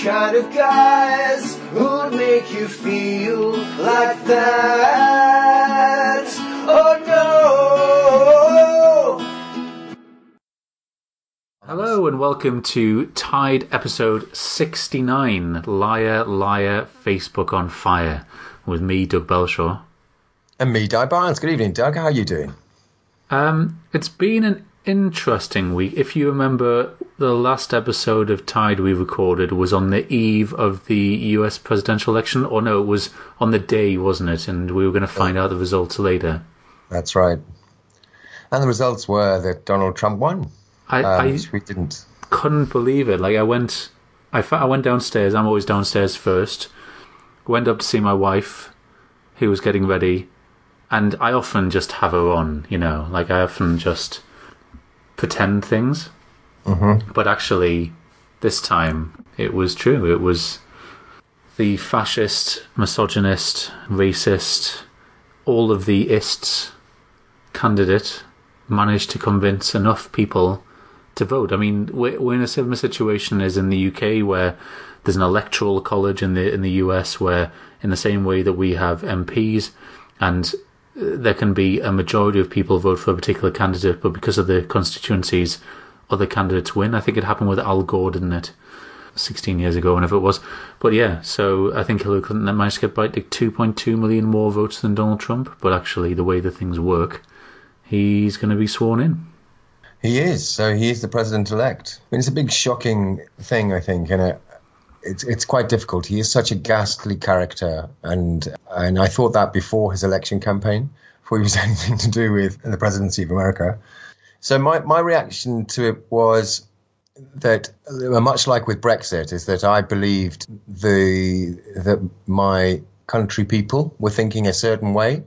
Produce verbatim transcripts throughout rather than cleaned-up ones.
kind of guys who'd make you feel like that. Oh no! Hello and welcome to Tide episode sixty-nine, Liar, Liar, Facebook on Fire, with me, Doug Belshaw. And me, Di Barnes. Good evening, Doug. How are you doing? Um, it's been an interesting week. If you remember, the last episode of Tide we recorded was on the eve of the U S presidential election, or no, it was on the day, wasn't it? And we were going to find out the results later. That's right. And the results were that Donald Trump won. I, um, I which we didn't. couldn't believe it. Like I went, I, I went downstairs. I'm always downstairs first. Went up to see my wife, who was getting ready, and I often just have her on, you know, like I often just pretend things. Mm-hmm. But actually, this time it was true. It was the fascist, misogynist, racist, all of the ists candidate managed to convince enough people to vote. I mean, we're, we're in a similar situation as in the U K, where there's an electoral college in the in the U S, where in the same way that we have M Ps, and there can be a majority of people vote for a particular candidate, but because of the constituencies, other candidates win. I think it happened with Al Gore, didn't it? sixteen years ago, whenever it was. But yeah, so I think Hillary Clinton managed to get by like two point two million more votes than Donald Trump, but actually the way that things work, he's going to be sworn in. He is. So he is the president-elect. I mean, it's a big, shocking thing, I think, and it, it's it's quite difficult. He is such a ghastly character, and and I thought that before his election campaign, before he was anything to do with the presidency of America. So my, my reaction to it was that, much like with Brexit, is that I believed the that my country people were thinking a certain way.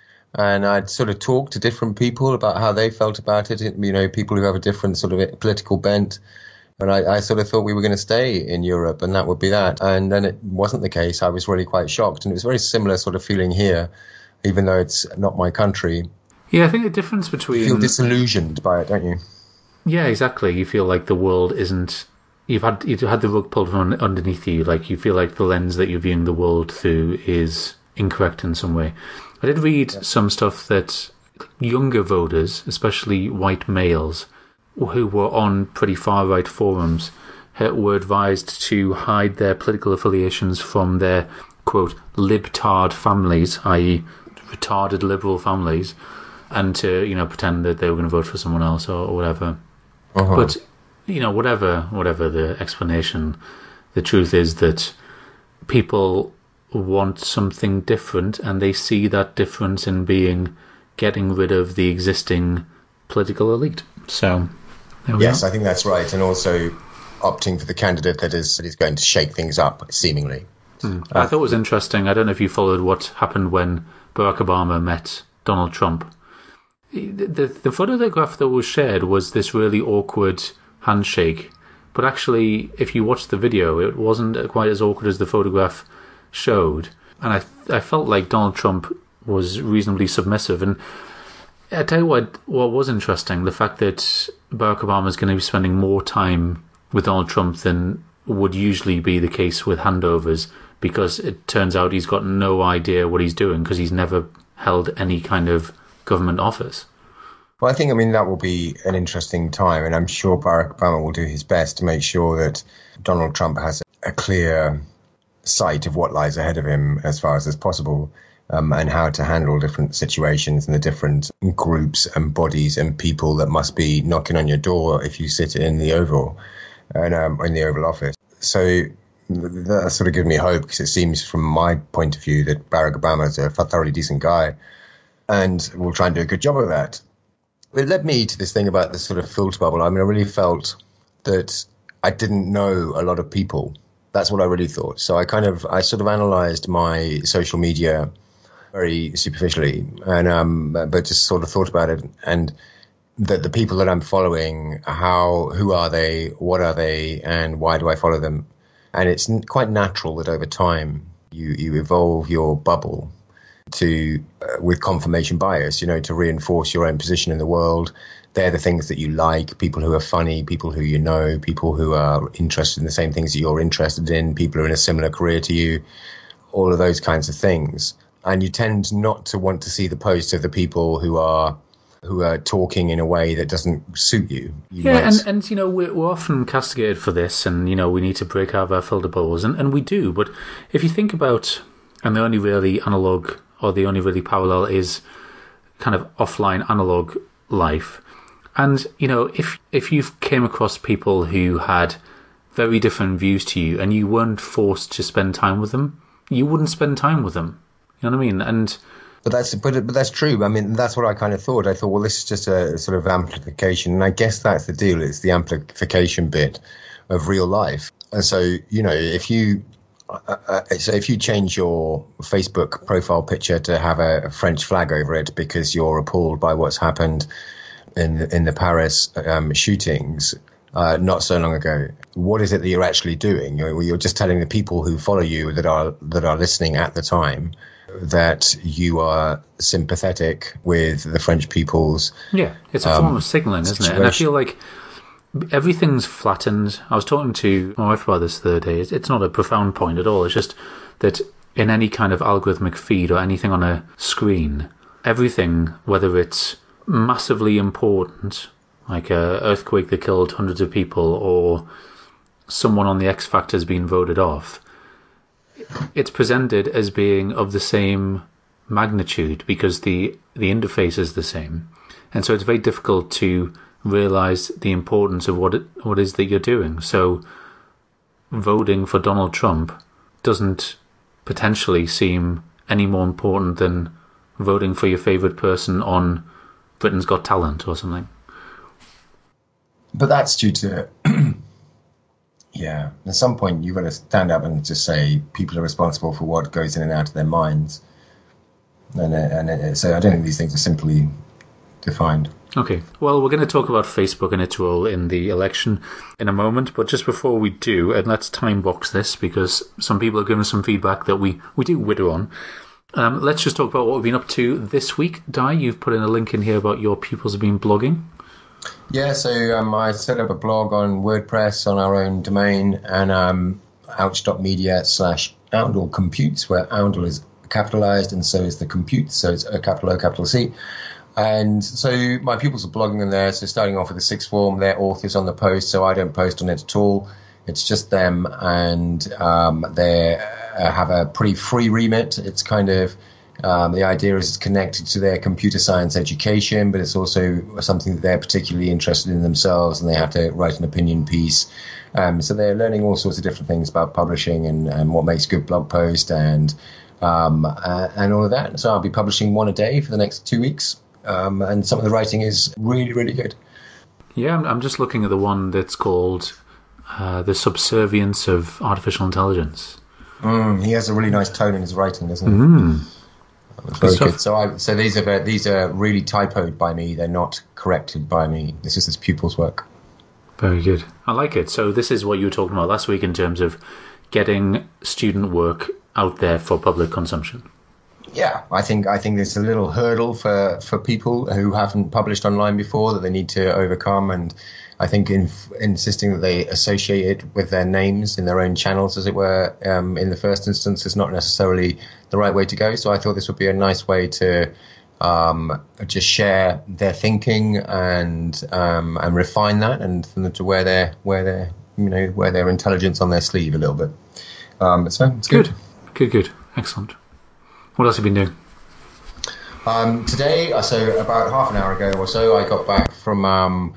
And I'd sort of talked to different people about how they felt about it, you know, people who have a different sort of political bent. And I, I sort of thought we were going to stay in Europe and that would be that. And then it wasn't the case. I was really quite shocked. And it was a very similar sort of feeling here, even though it's not my country. Yeah, I think the difference between... You feel disillusioned by it, don't you? Yeah, exactly. You feel like the world isn't... You've had you've had the rug pulled from underneath you. Like, you feel like the lens that you're viewing the world through is incorrect in some way. I did read some stuff that younger voters, especially white males, who were on pretty far-right forums, were advised to hide their political affiliations from their, quote, libtard families, that is retarded liberal families, and to, you know, pretend that they were going to vote for someone else or, or whatever. Uh-huh. But, you know, whatever, whatever the explanation, the truth is that people want something different, and they see that difference in being getting rid of the existing political elite. So, there we yes, are. I think that's right, and also opting for the candidate that is that is going to shake things up, seemingly. Hmm. I thought it was interesting. I don't know if you followed what happened when Barack Obama met Donald Trump. The, the, the photograph that was shared was this really awkward handshake, but actually, if you watch the video, it wasn't quite as awkward as the photograph showed, and I I felt like Donald Trump was reasonably submissive. And I tell you what, what was interesting, the fact that Barack Obama is going to be spending more time with Donald Trump than would usually be the case with handovers, because it turns out he's got no idea what he's doing because he's never held any kind of government office. Well, I think, I mean, that will be an interesting time, and I'm sure Barack Obama will do his best to make sure that Donald Trump has a clear sight of what lies ahead of him as far as is possible, um, and how to handle different situations and the different groups and bodies and people that must be knocking on your door if you sit in the Oval and um, in the Oval Office. So that sort of gives me hope, because it seems from my point of view that Barack Obama is a thoroughly decent guy and will try and do a good job of that. It led me to this thing about this sort of filter bubble. I mean, I really felt that I didn't know a lot of people. That's what I really thought. So I kind of, I sort of analysed my social media very superficially, and um, but just sort of thought about it, and that the people that I'm following, how, who are they, what are they, and why do I follow them? And it's quite natural that over time you you evolve your bubble, to uh, with confirmation bias, you know, to reinforce your own position in the world. They're the things that you like, people who are funny, people who you know, people who are interested in the same things that you're interested in, people who are in a similar career to you, all of those kinds of things. And you tend not to want to see the posts of the people who are who are talking in a way that doesn't suit you. you yeah, might... and, and, you know, we're, we're often castigated for this, and, you know, we need to break out of our filter bubbles, and, and we do. But if you think about, and the only really analog, or the only really parallel is kind of offline analog life. And, you know, if if you've came across people who had very different views to you and you weren't forced to spend time with them, you wouldn't spend time with them. You know what I mean? And But that's but, but that's true. I mean, that's what I kind of thought. I thought, well, this is just a sort of amplification. And I guess that's the deal. It's the amplification bit of real life. And so, you know, if you uh, so if you change your Facebook profile picture to have a, a French flag over it because you're appalled by what's happened in in the Paris um, shootings uh, not so long ago, what is it that you're actually doing? You're, you're just telling the people who follow you that are that are listening at the time that you are sympathetic with the French people's. Yeah, it's a um, form of signalling, isn't situation. it? And I feel like everything's flattened. I was talking to my wife about this the other day. It's not a profound point at all. It's just that in any kind of algorithmic feed or anything on a screen, everything, whether it's massively important, like a earthquake that killed hundreds of people, or someone on the X Factor has been voted off, it's presented as being of the same magnitude because the the interface is the same, and so it's very difficult to realize the importance of what it what is that you're doing. So voting for Donald Trump doesn't potentially seem any more important than voting for your favorite person on Britain's Got Talent or something. But that's due to, yeah, at some point you've got to stand up and just say people are responsible for what goes in and out of their minds. And, and it, so I don't think these things are simply defined. Okay, well, we're going to talk about Facebook and its role in the election in a moment, but just before we do, and let's time box this because some people have given us some feedback that we, we do witter on. Um, let's just talk about what we've been up to this week. Di, you've put in a link in here about your pupils have been blogging. Yeah, so um, I set up a blog on WordPress on our own domain, and um, ouch.media slash Oundle Computes, where Oundle is capitalized and so is the compute, so it's a capital O, capital C. And so my pupils are blogging in there, so starting off with the sixth form, they're authors on the post, so I don't post on it at all. It's just them, and um, they uh, have a pretty free remit. It's kind of, um, the idea is it's connected to their computer science education, but it's also something that they're particularly interested in themselves, and they have to write an opinion piece. Um, so they're learning all sorts of different things about publishing and, and what makes a good blog post and um, uh, and all of that. So I'll be publishing one a day for the next two weeks, um, and some of the writing is really, really good. Yeah, I'm, I'm just looking at the one that's called Uh, the Subservience of Artificial Intelligence. Mm, he has a really nice tone in his writing, doesn't he? Mm. It's very good. So, I, so these are these are really typoed by me. They're not corrected by me. This is his pupils' work. Very good. I like it. So this is what you were talking about last week in terms of getting student work out there for public consumption. Yeah, I think I think there's a little hurdle for, for people who haven't published online before that they need to overcome, and I think in, insisting that they associate it with their names in their own channels, as it were, um, in the first instance is not necessarily the right way to go. So I thought this would be a nice way to um, just share their thinking and um, and refine that, and for them to wear their wear their you know wear their intelligence on their sleeve a little bit. Um, so it's good. Good, good, good, excellent. What else have you been doing? Um, today, so about half an hour ago or so, I got back from um,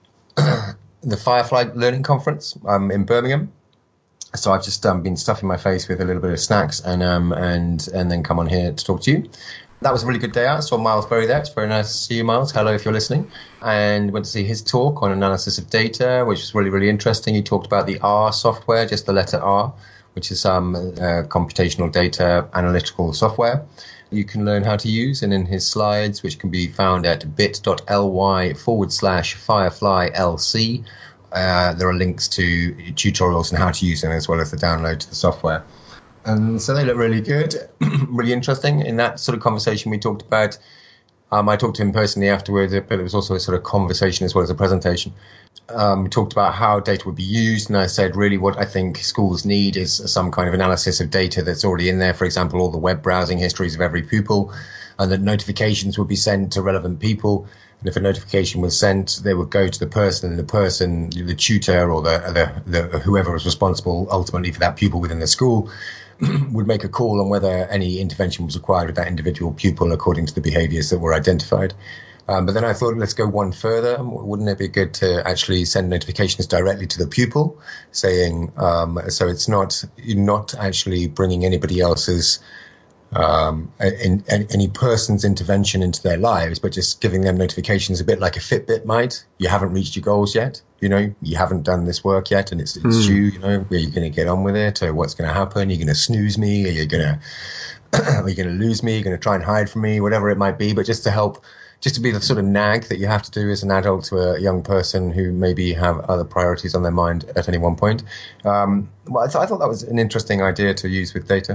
the Firefly Learning Conference um, in Birmingham. So I've just um, been stuffing my face with a little bit of snacks and um, and and then come on here to talk to you. That was a really good day out. I saw Miles Berry there. It's very nice to see you, Miles. Hello, if you're listening. And went to see his talk on analysis of data, which was really, really interesting. He talked about the R software, just the letter R, which is um, uh, computational data analytical software you can learn how to use. And in his slides, which can be found at bit.ly forward slash Firefly LC, uh, there are links to tutorials on how to use them as well as the download to the software. And so they look really good, really interesting. In that sort of conversation we talked about, um, I talked to him personally afterwards, but it was also a sort of conversation as well as a presentation. Um, we talked about how data would be used, and I said really what I think schools need is some kind of analysis of data that's already in there. For example, all the web browsing histories of every pupil, and that notifications would be sent to relevant people. And if a notification was sent, they would go to the person, and the person, the tutor or the, the, the whoever was responsible ultimately for that pupil within the school, would make a call on whether any intervention was required with that individual pupil according to the behaviours that were identified. Um, but then I thought, let's go one further. Wouldn't it be good to actually send notifications directly to the pupil, saying, um, so it's not you're not actually bringing anybody else's um, in, in, any person's intervention into their lives, but just giving them notifications a bit like a Fitbit might. You haven't reached your goals yet. You know, you haven't done this work yet, and it's, it's mm. due. You know, are you going to get on with it, or what's going to happen? Are you going to snooze me? Are you going to are you going to lose me? Are you going to try and hide from me? Whatever it might be, but just to help. Just to be the sort of nag that you have to do as an adult to a young person who maybe have other priorities on their mind at any one point. Um, well, I, th- I thought that was an interesting idea to use with data.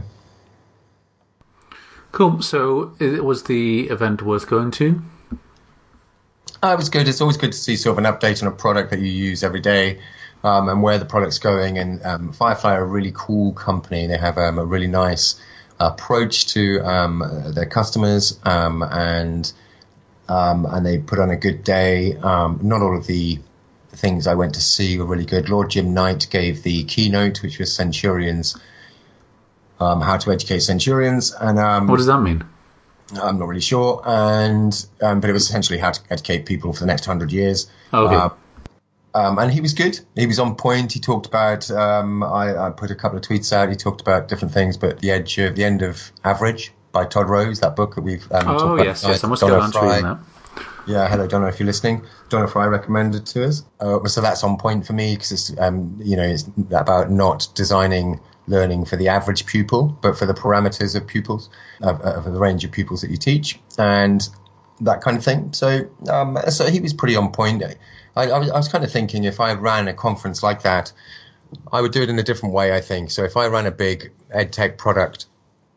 Cool. So was the event worth going to? Uh, it was good. It's always good to see sort of an update on a product that you use every day um, and where the product's going. And um, Firefly are a really cool company. They have um, a really nice approach to um, their customers um, and... Um, and they put on a good day. Um, not all of the things I went to see were really good. Lord Jim Knight gave the keynote, which was Centurions, um, how to educate Centurions. And um, what does that mean? I'm not really sure. And um, but it was essentially how to educate people for the next hundred years. Okay. Uh, um, and he was good. He was on point. He talked about. Um, I, I put a couple of tweets out. He talked about different things, but the edge of the end of average. By Todd Rose, that book that we've um, oh, talked about. yes, yes, I must get on to reading that. Yeah, hello, Donna, if you're listening. Donna Fry recommended to us. Uh, so that's on point for me because it's, um, you know, it's about not designing learning for the average pupil, but for the parameters of pupils, of, of the range of pupils that you teach, and that kind of thing. So, um, so he was pretty on point. I, I, was, I was kind of thinking if I ran a conference like that, I would do it in a different way, I think. So if I ran a big ed tech product,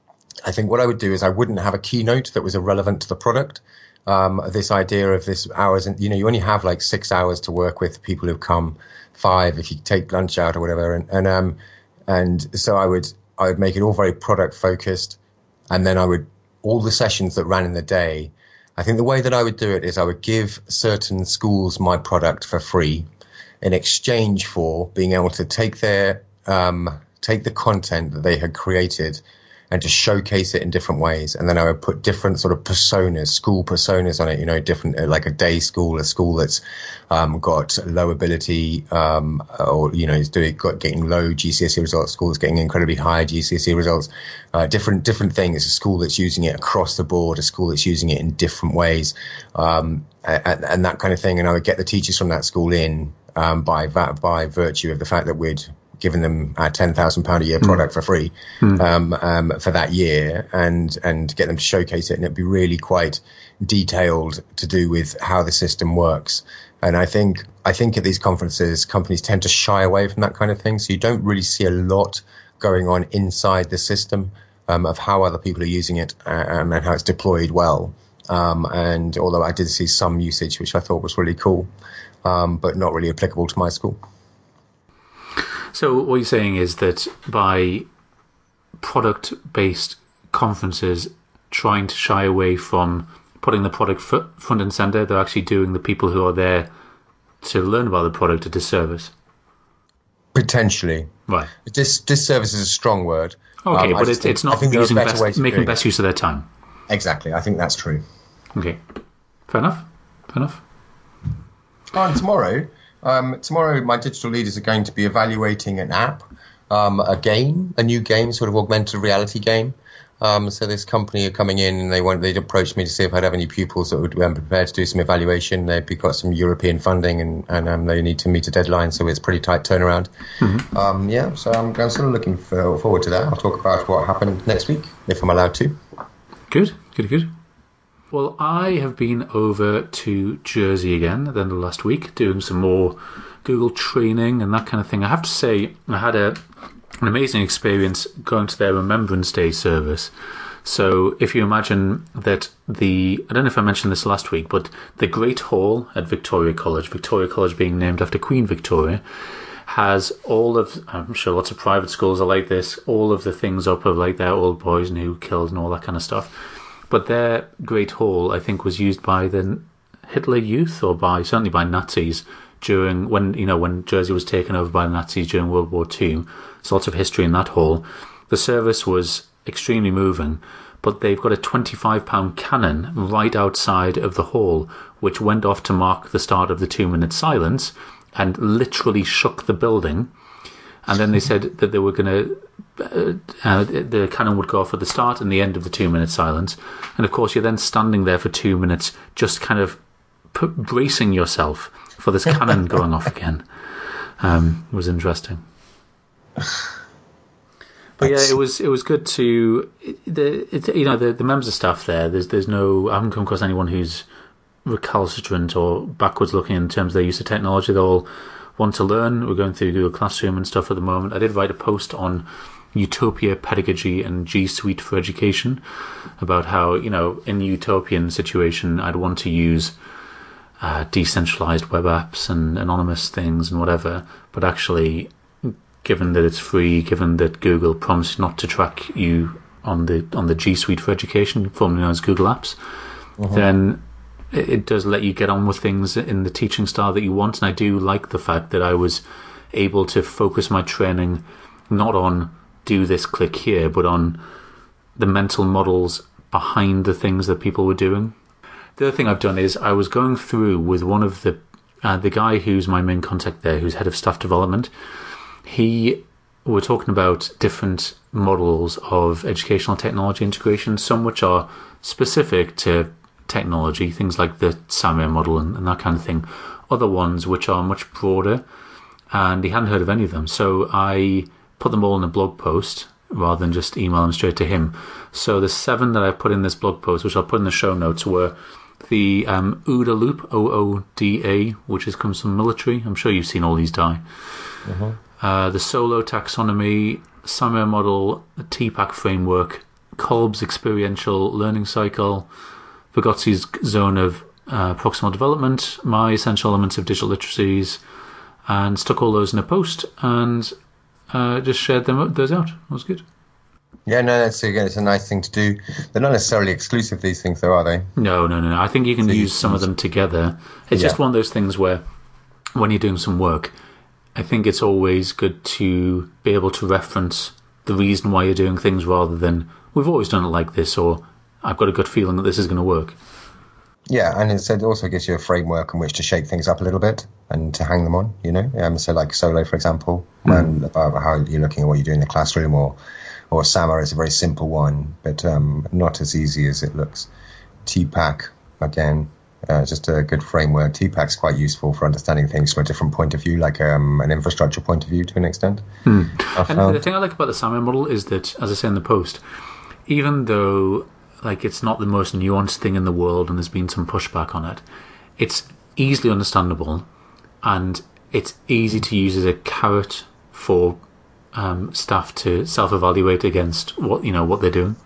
I think what I would do is I wouldn't have a keynote that was irrelevant to the product. Um, this idea of this hours, and you know, you only have like six hours to work with people who've come, five if you take lunch out or whatever, and and um, and so I would I would make it all very product focused, and then I would all the sessions that ran in the day. I think the way that I would do it is I would give certain schools my product for free, in exchange for being able to take their um, take the content that they had created. And to showcase it in different ways. And then I would put different sort of personas, school personas on it, you know, different, like a day school, a school that's um, got low ability, um, or, you know, is doing, got, getting low G C S E results, school that's getting incredibly high G C S E results, uh, different, different things, a school that's using it across the board, a school that's using it in different ways, um, and, and that kind of thing. And I would get the teachers from that school in, um, by, by virtue of the fact that we'd, giving them a ten thousand pounds a year product mm. for free mm. um, um, for that year and and get them to showcase it. And it'd be really quite detailed to do with how the system works. And I think I think at these conferences, companies tend to shy away from that kind of thing. So you don't really see a lot going on inside the system um, of how other people are using it um, and how it's deployed well. Um, and although I did see some usage, which I thought was really cool, um, but not really applicable to my school. So what you're saying is that by product-based conferences trying to shy away from putting the product front and center, they're actually doing the people who are there to learn about the product a disservice? Potentially. Right. Dis- disservice is a strong word. Okay, um, but it's, think, it's not using best, making best it. use of their time. Exactly. I think that's true. Okay. Fair enough. Fair enough. Oh, and tomorrow... Um, tomorrow, my digital leaders are going to be evaluating an app, um, a game, a new game, sort of augmented reality game. Um, so this company are coming in and they want, they'd approached me to see if I'd have any pupils that would um, prepare to do some evaluation. They've got some European funding and, and um, they need to meet a deadline, so it's a pretty tight turnaround. Mm-hmm. Um, yeah, so I'm, I'm sort of looking for, forward to that. I'll talk about what happened next week, if I'm allowed to. Good, good, good. Well, I have been over to Jersey again at the end of last week, doing some more Google training and that kind of thing. I have to say, I had a an amazing experience going to their Remembrance Day service. So if you imagine that the, I don't know if I mentioned this last week, but the Great Hall at Victoria College, Victoria College being named after Queen Victoria, has all of, I'm sure lots of private schools are like this, all of the things up of like their old boys and who killed and all that kind of stuff. But their Great Hall, I think, was used by the Hitler Youth, or by, certainly by Nazis, during, when, you know, when Jersey was taken over by the Nazis during World War Two. There's lots of history in that hall. The service was extremely moving, but they've got a twenty-five pound cannon right outside of the hall, which went off to mark the start of the two-minute silence and literally shook the building. And then they said that they were going to, uh, uh, the cannon would go off at the start and the end of the two-minute silence. And of course, you're then standing there for two minutes just kind of p- bracing yourself for this cannon going off again. Um, it was interesting. But yeah, it was it was good to the it, you know the the members of staff there. There's there's no I haven't come across anyone who's recalcitrant or backwards looking in terms of their use of technology. They all want to learn. We're going through Google Classroom and stuff at the moment. I did write a post on Utopia Pedagogy and G Suite for Education about how, you know, in a utopian situation, I'd want to use uh, decentralized web apps and anonymous things and whatever, but actually, given that it's free, given that Google promised not to track you on the on the G Suite for Education, formerly known as Google Apps, uh-huh. then it, it does let you get on with things in the teaching style that you want. And I do like the fact that I was able to focus my training not on do this, click here, but on the mental models behind the things that people were doing. The other thing I've done is I was going through with one of the uh, the guy who's my main contact there, who's head of staff development. He were talking about different models of educational technology integration, some which are specific to technology, things like the SAMR model and, and that kind of thing. Other ones which are much broader, and he hadn't heard of any of them. So I put them all in a blog post rather than just email them straight to him. So the seven that I put in this blog post, which I'll put in the show notes, were the um, OODA loop, O O D A, which is, comes from military. I'm sure you've seen all these die. Uh-huh. Uh, the Solo taxonomy, SAMR model, the T PAC framework, Kolb's experiential learning cycle, Vygotski's zone of uh, proximal development, my essential elements of digital literacies, and stuck all those in a post and uh, just shared them those out. It was good. Yeah, no, that's again, it's a nice thing to do. They're not necessarily exclusive, these things, though, are they? No, no, no. I think you can so use you, some of them together. It's yeah. just one of those things where when you're doing some work, I think it's always good to be able to reference the reason why you're doing things rather than, we've always done it like this, or I've got a good feeling that this is going to work. Yeah, and it also gives you a framework in which to shake things up a little bit and to hang them on, you know. Um, so like Solo, for example, mm. and about how you're looking at what you do in the classroom, or or SAMR is a very simple one, but um, not as easy as it looks. T PAC, again, uh, just a good framework. T PAC's quite useful for understanding things from a different point of view, like um, an infrastructure point of view to an extent. Mm. And the thing I like about the SAMR model is that, as I say in the post, even though like it's not the most nuanced thing in the world and there's been some pushback on it, it's easily understandable and it's easy to use as a carrot for um, staff to self-evaluate against what you know what they're doing.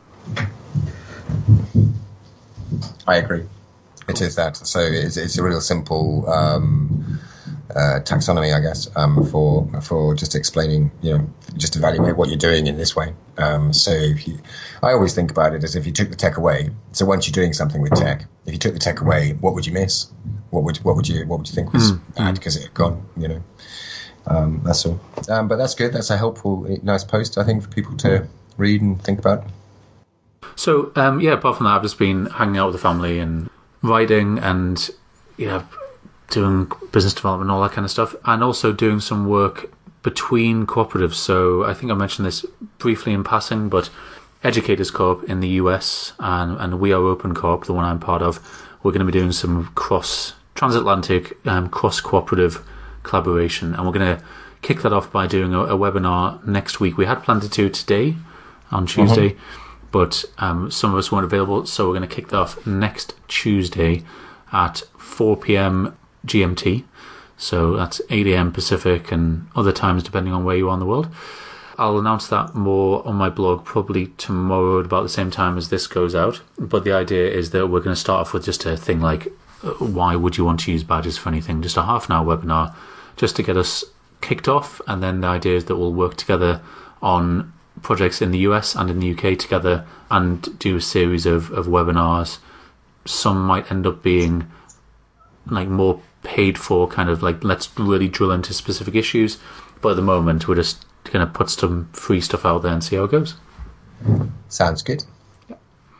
I agree. It is that. So it's, it's a real simple um, uh, taxonomy, I guess, um, for for just explaining, you know, just evaluate what you're doing in this way. Um, so if you, I always think about it as if you took the tech away. So once you're doing something with tech, if you took the tech away, what would you miss? What would what would you what would you think was mm. bad because it had gone? You know, um, that's all. Um, but that's good. That's a helpful, nice post, I think, for people to read and think about. So um, yeah, apart from that, I've just been hanging out with the family and writing and yeah, doing business development and all that kind of stuff, and also doing some work between cooperatives. So I think I mentioned this briefly in passing, but Educators Corp in the U S and, and We Are Open Corp, the one I'm part of, we're going to be doing some cross transatlantic um, cross cooperative collaboration, and we're going to kick that off by doing a, a webinar next week. We had planned to do it today on Tuesday. Mm-hmm. But um, some of us weren't available, so we're going to kick that off next Tuesday at four p.m. G M T. So that's eight a.m. Pacific and other times depending on where you are in the world. I'll announce that more on my blog probably tomorrow at about the same time as this goes out. But the idea is that we're going to start off with just a thing like, uh, why would you want to use badges for anything? Just a half an hour webinar just to get us kicked off. And then the idea is that we'll work together on projects in the U S and in the U K together and do a series of, of webinars. Some might end up being like more paid for, kind of like, let's really drill into specific issues. But at the moment, we're just going to put some free stuff out there and see how it goes. Sounds good. Yeah.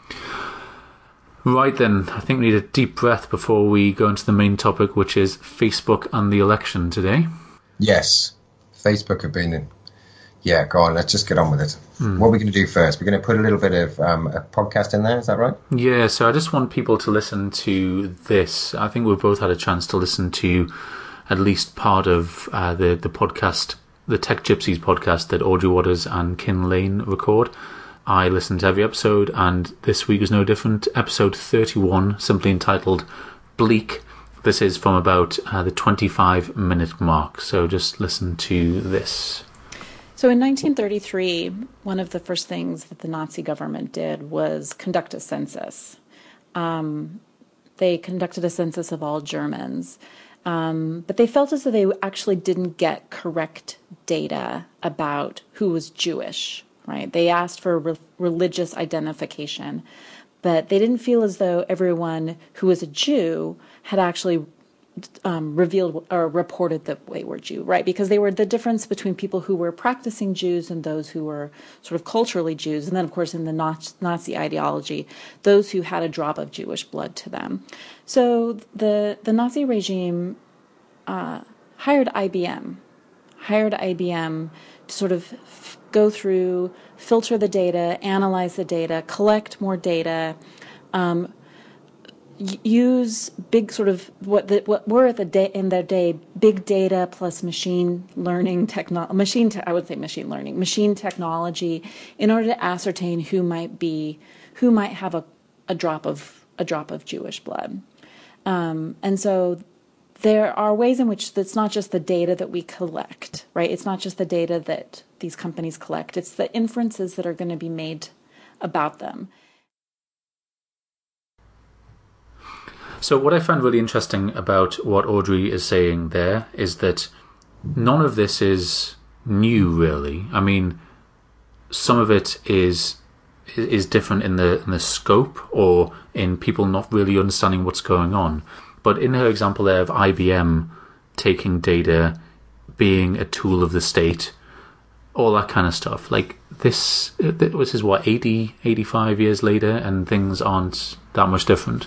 Right then, I think we need a deep breath before we go into the main topic, which is Facebook and the election today. Yes. Facebook have been... Yeah, go on, let's just get on with it. Mm. What are we going to do first? We're going to put a little bit of um, a podcast in there, is that right? Yeah, so I just want people to listen to this. I think we've both had a chance to listen to at least part of uh, the, the podcast, the Tech Gypsies podcast that Audrey Waters and Kin Lane record. I listened to every episode, and this week was no different. Episode thirty-one, simply entitled Bleak. This is from about uh, the twenty-five minute mark, so just listen to this. So in nineteen thirty-three, one of the first things that the Nazi government did was conduct a census. Um, they conducted a census of all Germans, um, but they felt as though they actually didn't get correct data about who was Jewish, right? They asked for re- religious identification, but they didn't feel as though everyone who was a Jew had actually Um, revealed or reported that they were Jew, right? Because they were the difference between people who were practicing Jews and those who were sort of culturally Jews. And then, of course, in the Nazi ideology, those who had a drop of Jewish blood to them. So the, the Nazi regime uh, hired I B M, hired I B M to sort of f- go through, filter the data, analyze the data, collect more data, um, use big sort of what the, what were at the day in their day big data plus machine learning techno machine te- I would say machine learning machine technology in order to ascertain who might be who might have a, a drop of a drop of Jewish blood, um, and so there are ways in which it's not just the data that we collect, right? It's not just the data that these companies collect; it's the inferences that are going to be made about them. So what I found really interesting about what Audrey is saying there is that none of this is new, really. I mean, some of it is is different in the in the scope or in people not really understanding what's going on. But in her example there of I B M taking data, being a tool of the state, all that kind of stuff, like this, this is what, eighty, eighty-five years later, and things aren't that much different.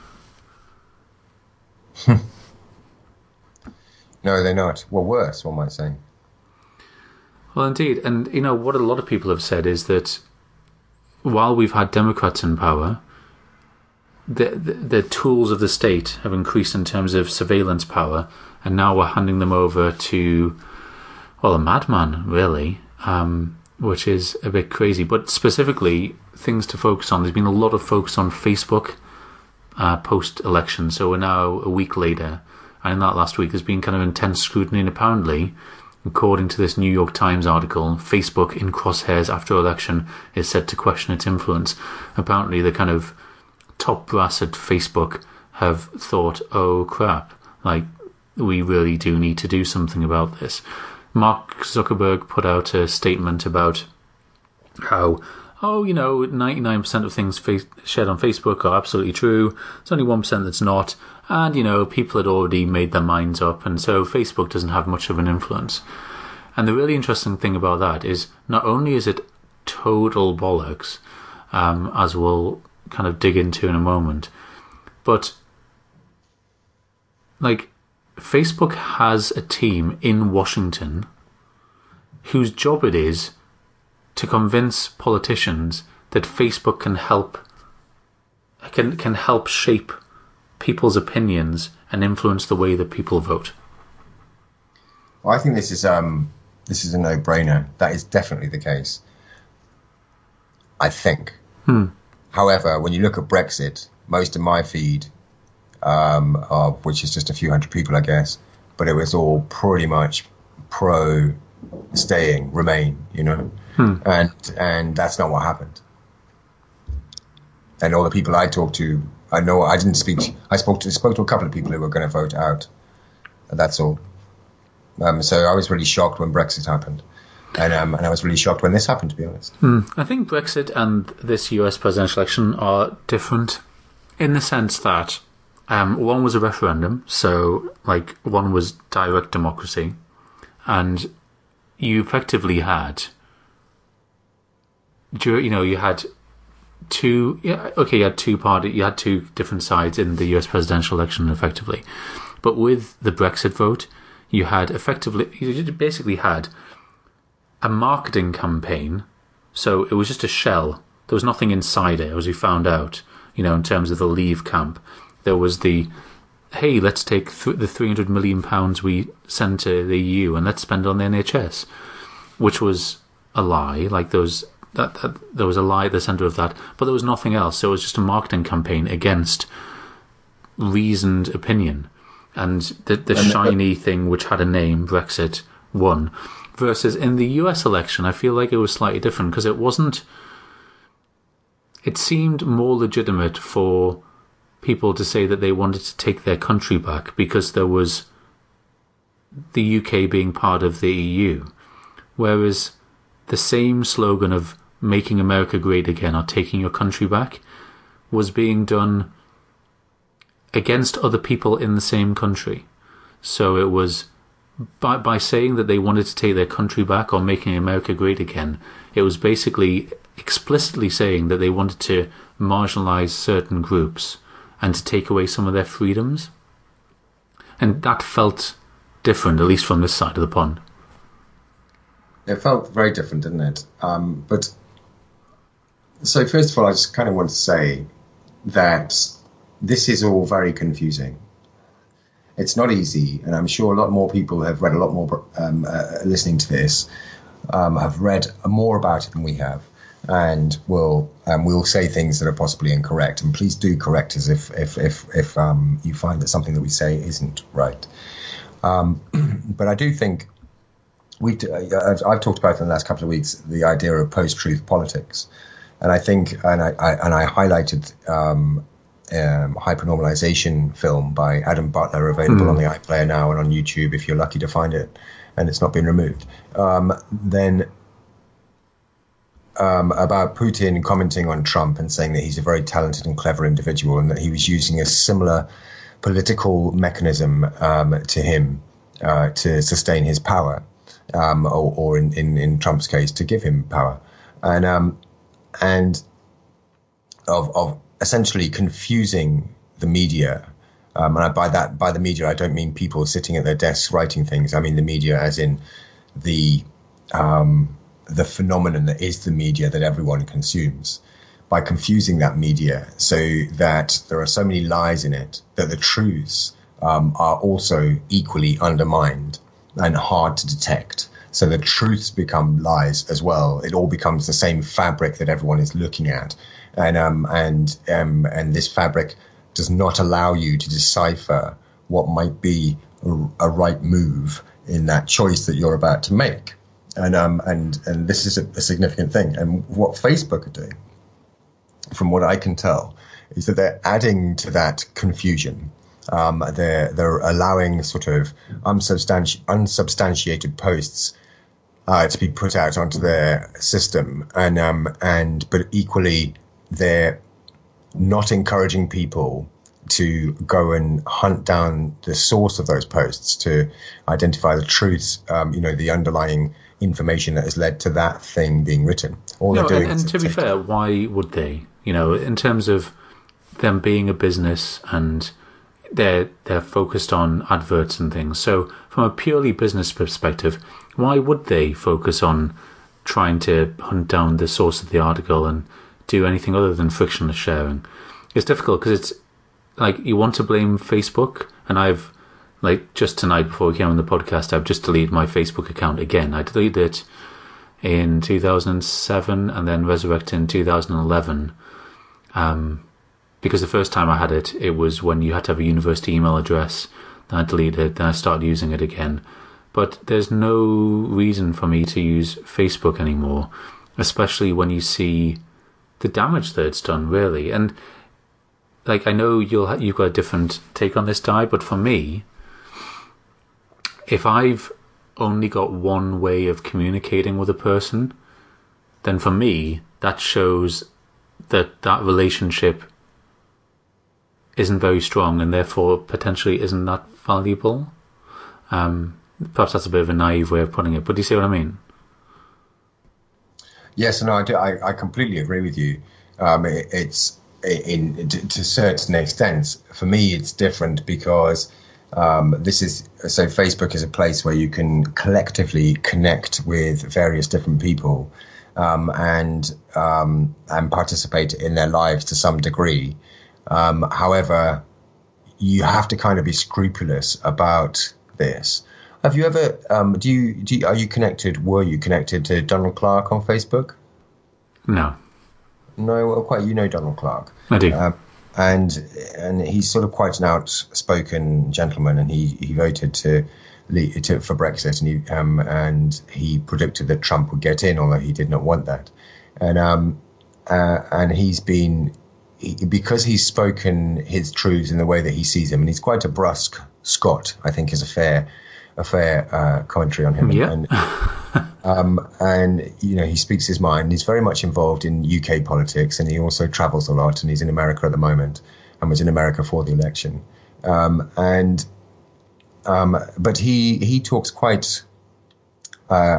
No, they're not. Well, worse, one might say. Well, indeed. And, you know, what a lot of people have said is that while we've had Democrats in power, the, the, the tools of the state have increased in terms of surveillance power, and now we're handing them over to, well, a madman, really, um, which is a bit crazy. But specifically, things to focus on. There's been a lot of focus on Facebook uh, post-election, so we're now a week later. And in that last week, there's been kind of intense scrutiny, and apparently, according to this New York Times article, Facebook in crosshairs after election is set to question its influence. Apparently, the kind of top brass at Facebook have thought, oh crap, like, we really do need to do something about this. Mark Zuckerberg put out a statement about how, oh, you know, ninety-nine percent of things fa- shared on Facebook are absolutely true. There's only one percent that's not. And, you know, people had already made their minds up, and so Facebook doesn't have much of an influence. And the really interesting thing about that is not only is it total bollocks, um, as we'll kind of dig into in a moment, but, like, Facebook has a team in Washington whose job it is to convince politicians that Facebook can help can can help shape people's opinions and influence the way that people vote. Well, I think this is um this is a no-brainer. That is definitely the case. I think. Hmm. However, when you look at Brexit, most of my feed, um, of which is just a few hundred people, I guess, but it was all pretty much pro staying, remain, you know, hmm. and and that's not what happened. And all the people I talked to, I know I didn't speak. I spoke to spoke to a couple of people who were going to vote out. That's all. Um, so I was really shocked when Brexit happened, and um, and I was really shocked when this happened. To be honest, hmm. I think Brexit and this U S presidential election are different in the sense that um, one was a referendum, so like one was direct democracy, and you effectively had, you know, you had two, yeah, okay, you had two party, you had two different sides in the U S presidential election, effectively. But with the Brexit vote, you had effectively, you basically had a marketing campaign. So it was just a shell. There was nothing inside it, as we found out, you know, in terms of the Leave camp. There was the, hey, let's take th- the three hundred million pounds we sent to the E U and let's spend it on the N H S, which was a lie. Like there was, that, that, there was a lie at the centre of that, but there was nothing else. So it was just a marketing campaign against reasoned opinion. And the, the and shiny the, thing which had a name, Brexit, won. Versus in the U S election, I feel like it was slightly different because it wasn't... It seemed more legitimate for people to say that they wanted to take their country back because there was the U K being part of the E U. Whereas the same slogan of making America great again or taking your country back was being done against other people in the same country. So it was by by saying that they wanted to take their country back or making America great again, it was basically explicitly saying that they wanted to marginalize certain groups and to take away some of their freedoms. And that felt different, at least from this side of the pond. It felt very different, didn't it? Um, but so first of all, I just kind of want to say that this is all very confusing. It's not easy, and I'm sure a lot more people have read a lot more, um, uh, listening to this, um, have read more about it than we have, and will um, will say things that are possibly incorrect. And please do correct us if if if, if um, you find that something that we say isn't right. Um, but I do think we I've, I've talked about in the last couple of weeks the idea of post-truth politics, and I think and I, I and I highlighted. Um, Um, Hypernormalization film by Adam Butler, available mm. on the iPlayer now and on YouTube if you're lucky to find it, and it's not been removed. Um, then um, about Putin commenting on Trump and saying that he's a very talented and clever individual and that he was using a similar political mechanism um, to him uh, to sustain his power, um, or, or in, in, in Trump's case, to give him power, and um, and of of. essentially confusing the media, um, and by that, by the media, I don't mean people sitting at their desks writing things. I mean the media as in the um, the phenomenon that is the media that everyone consumes. By confusing that media so that there are so many lies in it that the truths um, are also equally undermined and hard to detect. So the truths become lies as well. It all becomes the same fabric that everyone is looking at. And um and um and this fabric does not allow you to decipher what might be a, a right move in that choice that you're about to make. And um and and this is a, a significant thing. And what Facebook are doing, from what I can tell, is that they're adding to that confusion. Um, they're they're allowing sort of unsubstanti- unsubstantiated posts uh, to be put out onto their system, and um and but equally, they're not encouraging people to go and hunt down the source of those posts to identify the truths, um, you know, the underlying information that has led to that thing being written. All no, they're doing and, and to be fair, why would they? You know, in terms of them being a business and they're they're focused on adverts and things. So from a purely business perspective, why would they focus on trying to hunt down the source of the article and do anything other than frictionless sharing? It's difficult because it's like you want to blame Facebook, and I've like just tonight before we came on the podcast, I've just deleted my Facebook account again. I deleted it in two thousand seven and then resurrected in two thousand eleven, um, because the first time I had it, it was when you had to have a university email address. Then I deleted it. Then I started using it again. but there's no reason for me to use Facebook anymore, especially when you see the damage that it's done, really. And like, I know you'll ha- you've got a different take on this, Di, but for me, if I've only got one way of communicating with a person, then for me, that shows that that relationship isn't very strong and therefore potentially isn't that valuable. Um, perhaps that's a bit of a naive way of putting it, but do you see what I mean? Yes, no, I do. I, I completely agree with you. Um, it, it's in, in to, to a certain extent. For me, it's different because um, this is so. Facebook is a place where you can collectively connect with various different people um, and um, and participate in their lives to some degree. Um, however, you have to kind of be scrupulous about this. Have you ever? Um, do you? Do you, are you connected? Were you connected to Donald Clark on Facebook? No. No, well, quite. You know Donald Clark. I do. Um, and and he's sort of quite an outspoken gentleman, and he, he voted to, to for Brexit, and he um and he predicted that Trump would get in, although he did not want that, and um uh, and he's been. He, because he's spoken his truths in the way that he sees them, and he's quite a brusque Scot, I think is a fair, a fair uh, commentary on him. Yeah. And, um, and you know, he speaks his mind. He's very much involved in U K politics, and he also travels a lot. And he's in America at the moment, and was in America for the election. Um, and um, but he he talks quite uh,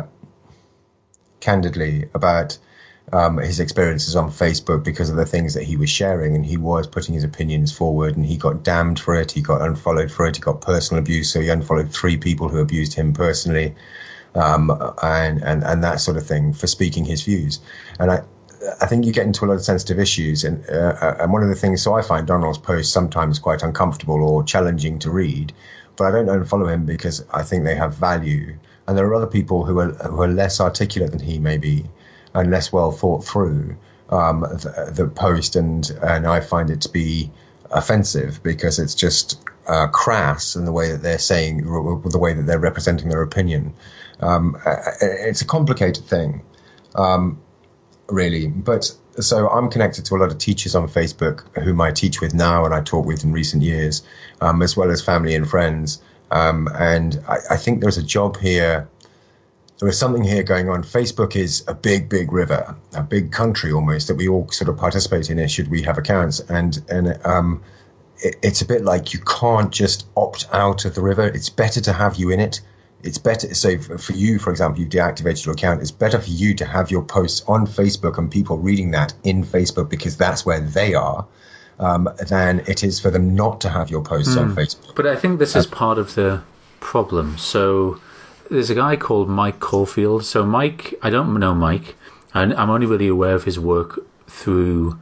candidly about. Um, his experiences on Facebook because of the things that he was sharing, and he was putting his opinions forward, and he got damned for it, he got unfollowed for it, he got personal abuse, so he unfollowed three people who abused him personally, um, and, and, and that sort of thing for speaking his views. And I I think you get into a lot of sensitive issues, and, uh, and one of the things, so I find Donald's posts sometimes quite uncomfortable or challenging to read, but I don't unfollow him because I think they have value, and there are other people who are, who are less articulate than he may be, and less well thought through um, the, the post, and and I find it to be offensive because it's just uh, crass in the way that they're saying, the way that they're representing their opinion. Um, it's a complicated thing, um, really. But so I'm connected to a lot of teachers on Facebook whom I teach with now and I talk with in recent years, um, as well as family and friends. Um, and I, I think there's a job here. There is something here going on. Facebook is a big, big river, a big country almost that we all sort of participate in it should we have accounts. And and um, it, it's a bit like you can't just opt out of the river. It's better to have you in it. It's better. So for you, for example, you've deactivated your account. It's better for you to have your posts on Facebook and people reading that in Facebook because that's where they are, um, than it is for them not to have your posts mm. on Facebook. But I think this is part of the problem. So there's a guy called Mike Caulfield. So Mike, I don't know Mike. I'm only really aware of his work through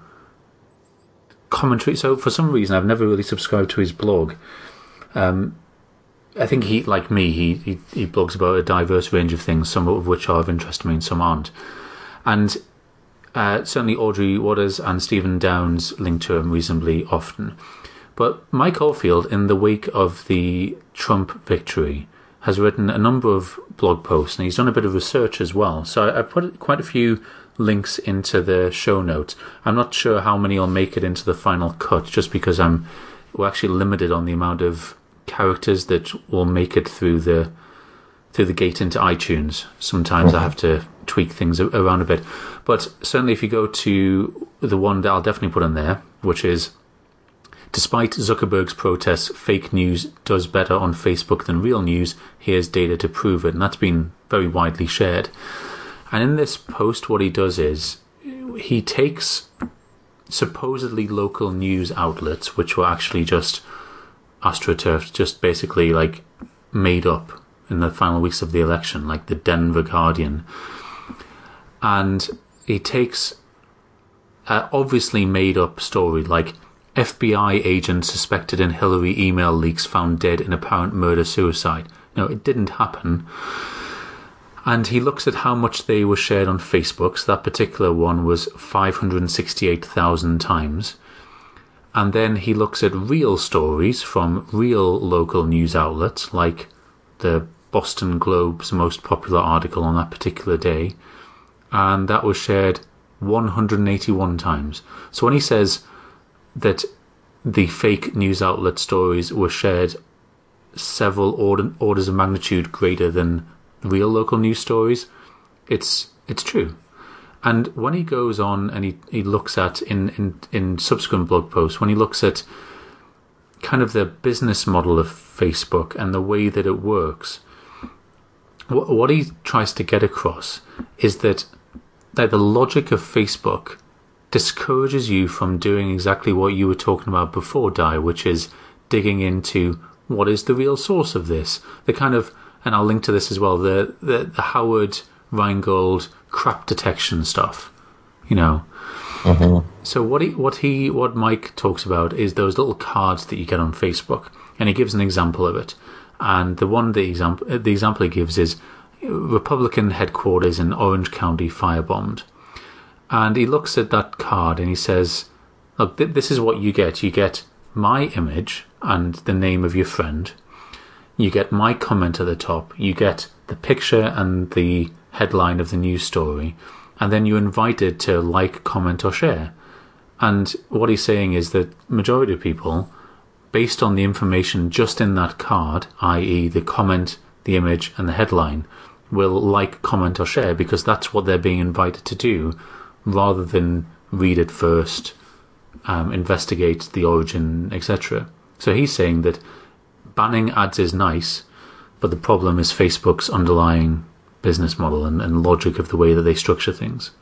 commentary. So for some reason, I've never really subscribed to his blog. Um, I think he, like me, he, he he blogs about a diverse range of things, some of which are of interest to me and some aren't. And uh, certainly Audrey Waters and Stephen Downes link to him reasonably often. But Mike Caulfield, in the wake of the Trump victory, has written a number of blog posts, and he's done a bit of research as well. So I, I put quite a few links into the show notes. I'm not sure how many will make it into the final cut, just because I'm we're actually limited on the amount of characters that will make it through the through the gate into iTunes. Sometimes mm-hmm. I have to tweak things around a bit. But certainly if you go to the one that I'll definitely put in there, which is, despite Zuckerberg's protests, fake news does better on Facebook than real news. Here's data to prove it. And that's been very widely shared. And in this post, what he does is he takes supposedly local news outlets, which were actually just astroturfed, just basically like made up in the final weeks of the election, like the Denver Guardian. And he takes an obviously made up story, like F B I agent suspected in Hillary email leaks found dead in apparent murder-suicide. No, it didn't happen. And he looks at how much they were shared on Facebook. So that particular one was five hundred sixty-eight thousand times. And then he looks at real stories from real local news outlets, like the Boston Globe's most popular article on that particular day, and that was shared one hundred eighty-one times. So when he says that the fake news outlet stories were shared several order, orders of magnitude greater than real local news stories, it's it's true. And when he goes on and he, he looks at, in, in, in subsequent blog posts, when he looks at kind of the business model of Facebook and the way that it works, what, what he tries to get across is that, that the logic of Facebook discourages you from doing exactly what you were talking about before, Di, which is digging into what is the real source of this. The kind of, and I'll link to this as well, the, the, the Howard Rheingold crap detection stuff, you know. Mm-hmm. So what he, what he, what Mike talks about is those little cards that you get on Facebook, and he gives an example of it. And the one, the example, the example he gives is Republican headquarters in Orange County firebombed, and he looks at that card and he says, "Look, th- this is what you get. You get my image and the name of your friend. You get my comment at the top. You get the picture and the headline of the news story, and then you're invited to like, comment, or share." And what he's saying is that majority of people, based on the information just in that card, that is the comment, the image, and the headline, will like, comment, or share because that's what they're being invited to do, rather than read it first, um, investigate the origin, et cetera. So he's saying that banning ads is nice, but the problem is Facebook's underlying business model and, and logic of the way that they structure things.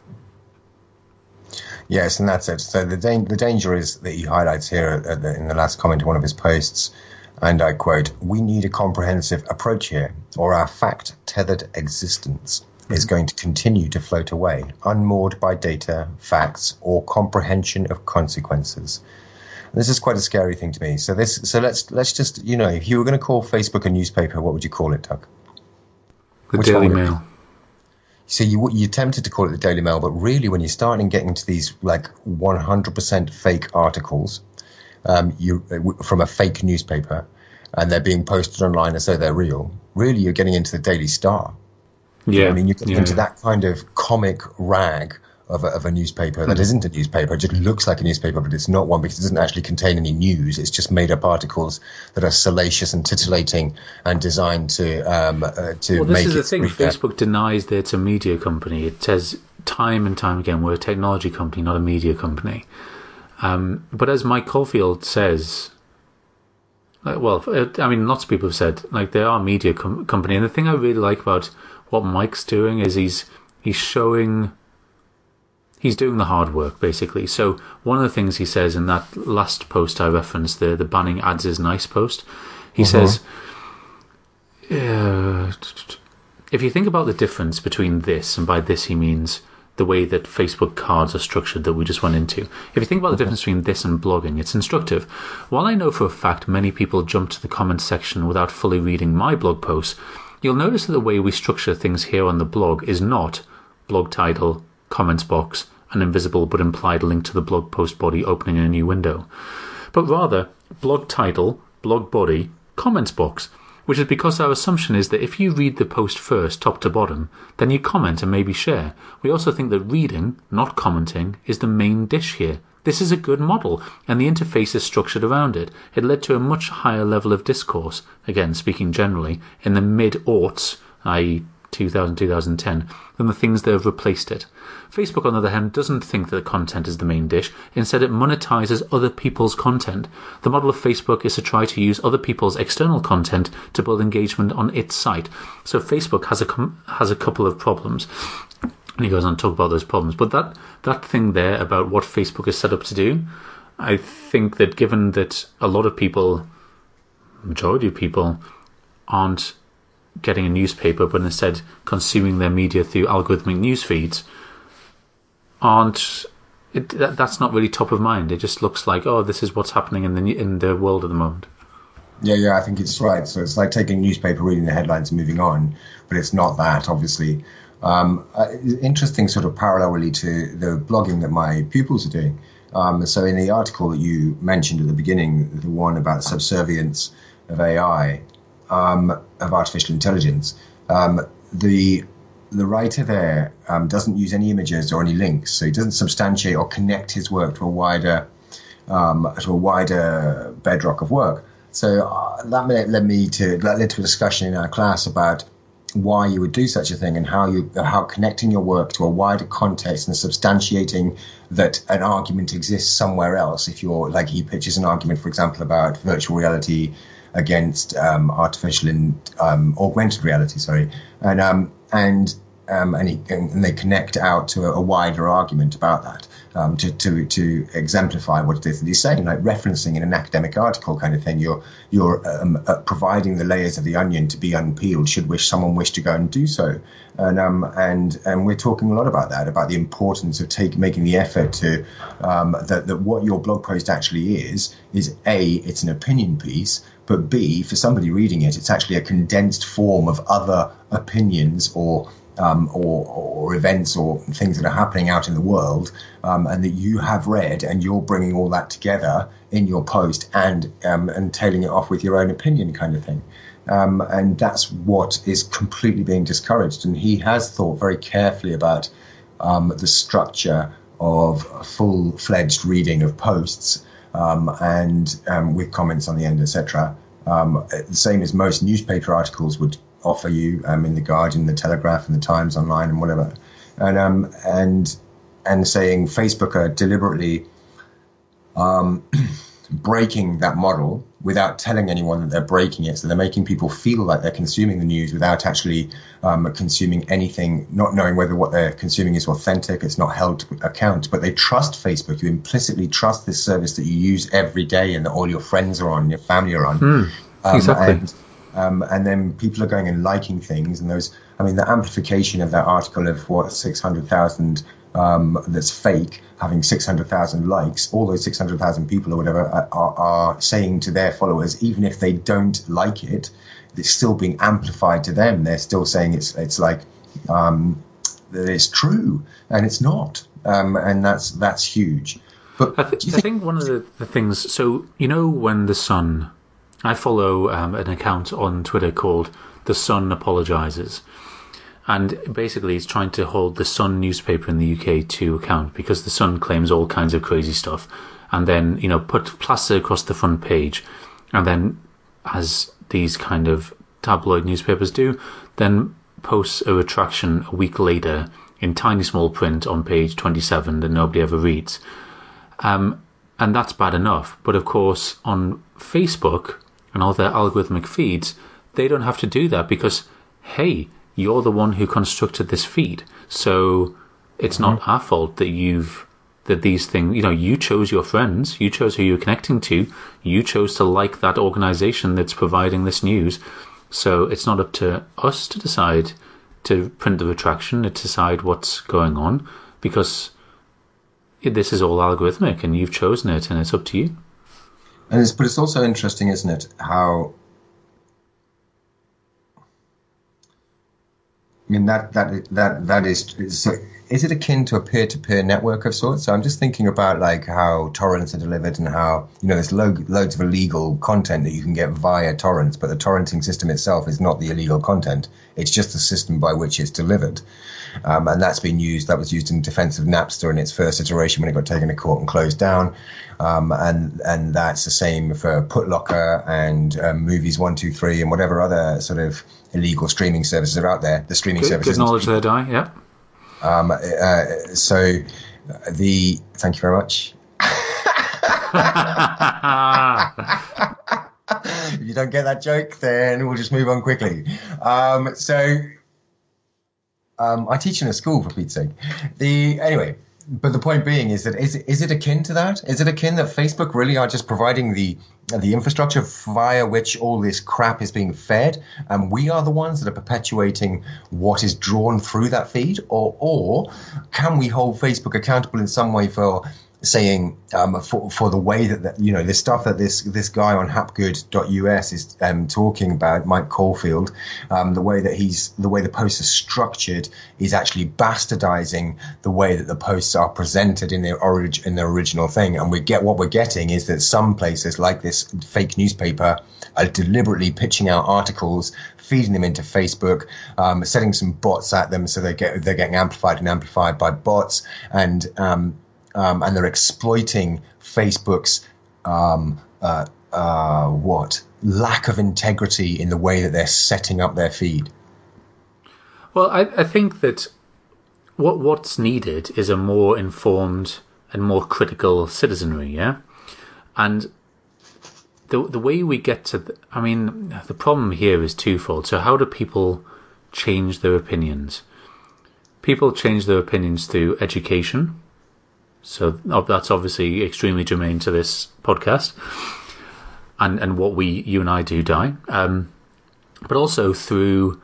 Yes, and that's it. So the da- the danger is that he highlights here at the, in the last comment of one of his posts, and I quote, "We need a comprehensive approach here, or our fact-tethered existence mm-hmm. is going to continue to float away, unmoored by data, facts, or comprehension of consequences." This is quite a scary thing to me. So this, so let's let's just, you know, if you were going to call Facebook a newspaper, what would you call it, Doug? The Which Daily Mail. So you you tempted to call it the Daily Mail, but really, when you're starting getting to these like one hundred percent fake articles, um, you from a fake newspaper, and they're being posted online as though they're real. Really, you're getting into the Daily Star. Yeah, you know I mean, you're getting yeah. into that kind of comic rag of a, of a newspaper that mm. isn't a newspaper. It just looks like a newspaper, but it's not one because it doesn't actually contain any news. It's just made up articles that are salacious and titillating and designed to um, uh, to well, make it. This is the thing. reader. Facebook denies that it's a media company. It says time and time again, we're a technology company, not a media company. Um, but as Mike Caulfield says, like, well, I mean, lots of people have said, like, they are a media com- company. And the thing I really like about what Mike's doing is he's he's showing... He's doing the hard work, basically. So one of the things he says in that last post I referenced, the, the banning ads is nice post, he uh-huh. says, uh, if you think about the difference between this, and by this he means the way that Facebook cards are structured that we just went into. If you think about the difference between this and blogging, it's instructive. While I know for a fact many people jump to the comments section without fully reading my blog posts, you'll notice that the way we structure things here on the blog is not blog title, comments box, an invisible but implied link to the blog post body opening in a new window, but rather blog title, blog body, comments box, which is because our assumption is that if you read the post first, top to bottom, then you comment and maybe share. We also think that reading, not commenting, is the main dish here. This is a good model, and the interface is structured around it. It led to a much higher level of discourse, again speaking generally, in the mid-aughts, that is two thousand, two thousand ten, than the things that have replaced it. Facebook, on the other hand, doesn't think that content is the main dish. Instead, it monetizes other people's content. The model of Facebook is to try to use other people's external content to build engagement on its site. So Facebook has a com- has a couple of problems. And he goes on to talk about those problems. But that, that thing there about what Facebook is set up to do, I think that given that a lot of people, majority of people, aren't getting a newspaper but instead consuming their media through algorithmic news feeds, aren't it, that, that's not really top of mind. It just looks like, oh, this is what's happening in the in the world at the moment. Yeah, yeah, I think it's right. So it's like taking a newspaper, reading the headlines, and moving on, but it's not that, obviously. Um, uh, interesting sort of parallelly to the blogging that my pupils are doing. Um, so in the article that you mentioned at the beginning, the one about subservience of A I, um, of artificial intelligence. Um, the the writer there um, doesn't use any images or any links, so he doesn't substantiate or connect his work to a wider um, to a wider bedrock of work. So uh, that led me to that led to a discussion in our class about why you would do such a thing and how you how connecting your work to a wider context and substantiating that an argument exists somewhere else. If you're like he pitches an argument, for example, about virtual reality against um, artificial and um, augmented reality, sorry, and um, and um, and, he, and they connect out to a, a wider argument about that. Um, to, to to exemplify what it is that he's saying, like referencing in an academic article kind of thing. You're you're um, uh, providing the layers of the onion to be unpeeled. Should wish someone wish to go and do so, and um and and we're talking a lot about that, about the importance of take making the effort to um that that what your blog post actually is is A, it's an opinion piece, but B, for somebody reading it, it's actually a condensed form of other opinions or. Um, or, or events or things that are happening out in the world, um, and that you have read, and you're bringing all that together in your post and um, and tailing it off with your own opinion, kind of thing. Um, and that's what is completely being discouraged. And he has thought very carefully about um, the structure of a full-fledged reading of posts, um, and um, with comments on the end, et cetera. Um, the same as most newspaper articles would offer you um, in the Guardian, the Telegraph, and the Times Online, and whatever, and um, and and saying Facebook are deliberately um, breaking that model without telling anyone that they're breaking it. So they're making people feel like they're consuming the news without actually um, consuming anything, not knowing whether what they're consuming is authentic. It's not held to account, but they trust Facebook. You implicitly trust this service that you use every day and that all your friends are on, your family are on. Mm, exactly. Um, and, Um, and then people are going and liking things, and those, I mean, the amplification of that article of what six hundred thousand um, that's fake having six hundred thousand likes, all those six hundred thousand people or whatever are, are, are saying to their followers, even if they don't like it, it's still being amplified to them. They're still saying it's it's like um, that it's true, and it's not, um, and that's that's huge. But I, th- I think, think one of the, the things, so you know when the Sun. I follow um, an account on Twitter called The Sun Apologizes. And basically it's trying to hold the Sun newspaper in the U K to account because the Sun claims all kinds of crazy stuff and then, you know, put plaster across the front page and then, as these kind of tabloid newspapers do, then posts a retraction a week later in tiny small print on page twenty-seven that nobody ever reads. Um, and that's bad enough. But of course, on Facebook and all their algorithmic feeds, they don't have to do that because, hey, you're the one who constructed this feed. So it's mm-hmm. not our fault that you've, that these things, you know, you chose your friends, you chose who you're connecting to, you chose to like that organization that's providing this news. So it's not up to us to decide to print the retraction, to decide what's going on, because this is all algorithmic and you've chosen it and it's up to you. And it's, but it's also interesting, isn't it, how, I mean, that that that that is, so is it akin to a peer-to-peer network of sorts? So I'm just thinking about like how torrents are delivered and how, you know, there's lo- loads of illegal content that you can get via torrents, but the torrenting system itself is not the illegal content. It's just the system by which it's delivered. Um, and that's been used, that was used in defense of Napster in its first iteration when it got taken to court and closed down. Um, and, and that's the same for Putlocker and um, Movies one two three and whatever other sort of illegal streaming services are out there. The streaming good, services. Good knowledge there, Di, yeah. Um, uh, so the, thank you very much. If you don't get that joke, then we'll just move on quickly. Um, so, Um, I teach in a school, for Pete's sake. The anyway, but the point being is that is is it akin to that? Is it akin that Facebook really are just providing the the infrastructure via which all this crap is being fed, and we are the ones that are perpetuating what is drawn through that feed, or or can we hold Facebook accountable in some way for saying um, for for the way that, that you know the stuff that this this guy on hapgood dot U S is um, talking about, Mike Caulfield, um, the way that he's the way the posts are structured is actually bastardizing the way that the posts are presented in their origin in their original thing. And we get what we're getting is that some places like this fake newspaper are deliberately pitching out articles, feeding them into Facebook, um, setting some bots at them so they get they're getting amplified and amplified by bots, and um, Um, and they're exploiting Facebook's um, uh, uh, what lack of integrity in the way that they're setting up their feed. Well, I, I think that what what's needed is a more informed and more critical citizenry, yeah? And the the way we get to... The, I mean, the problem here is twofold. So how do people change their opinions? People change their opinions through education. So that's obviously extremely germane to this podcast and, and what we, you and I do, Di. Um, but also through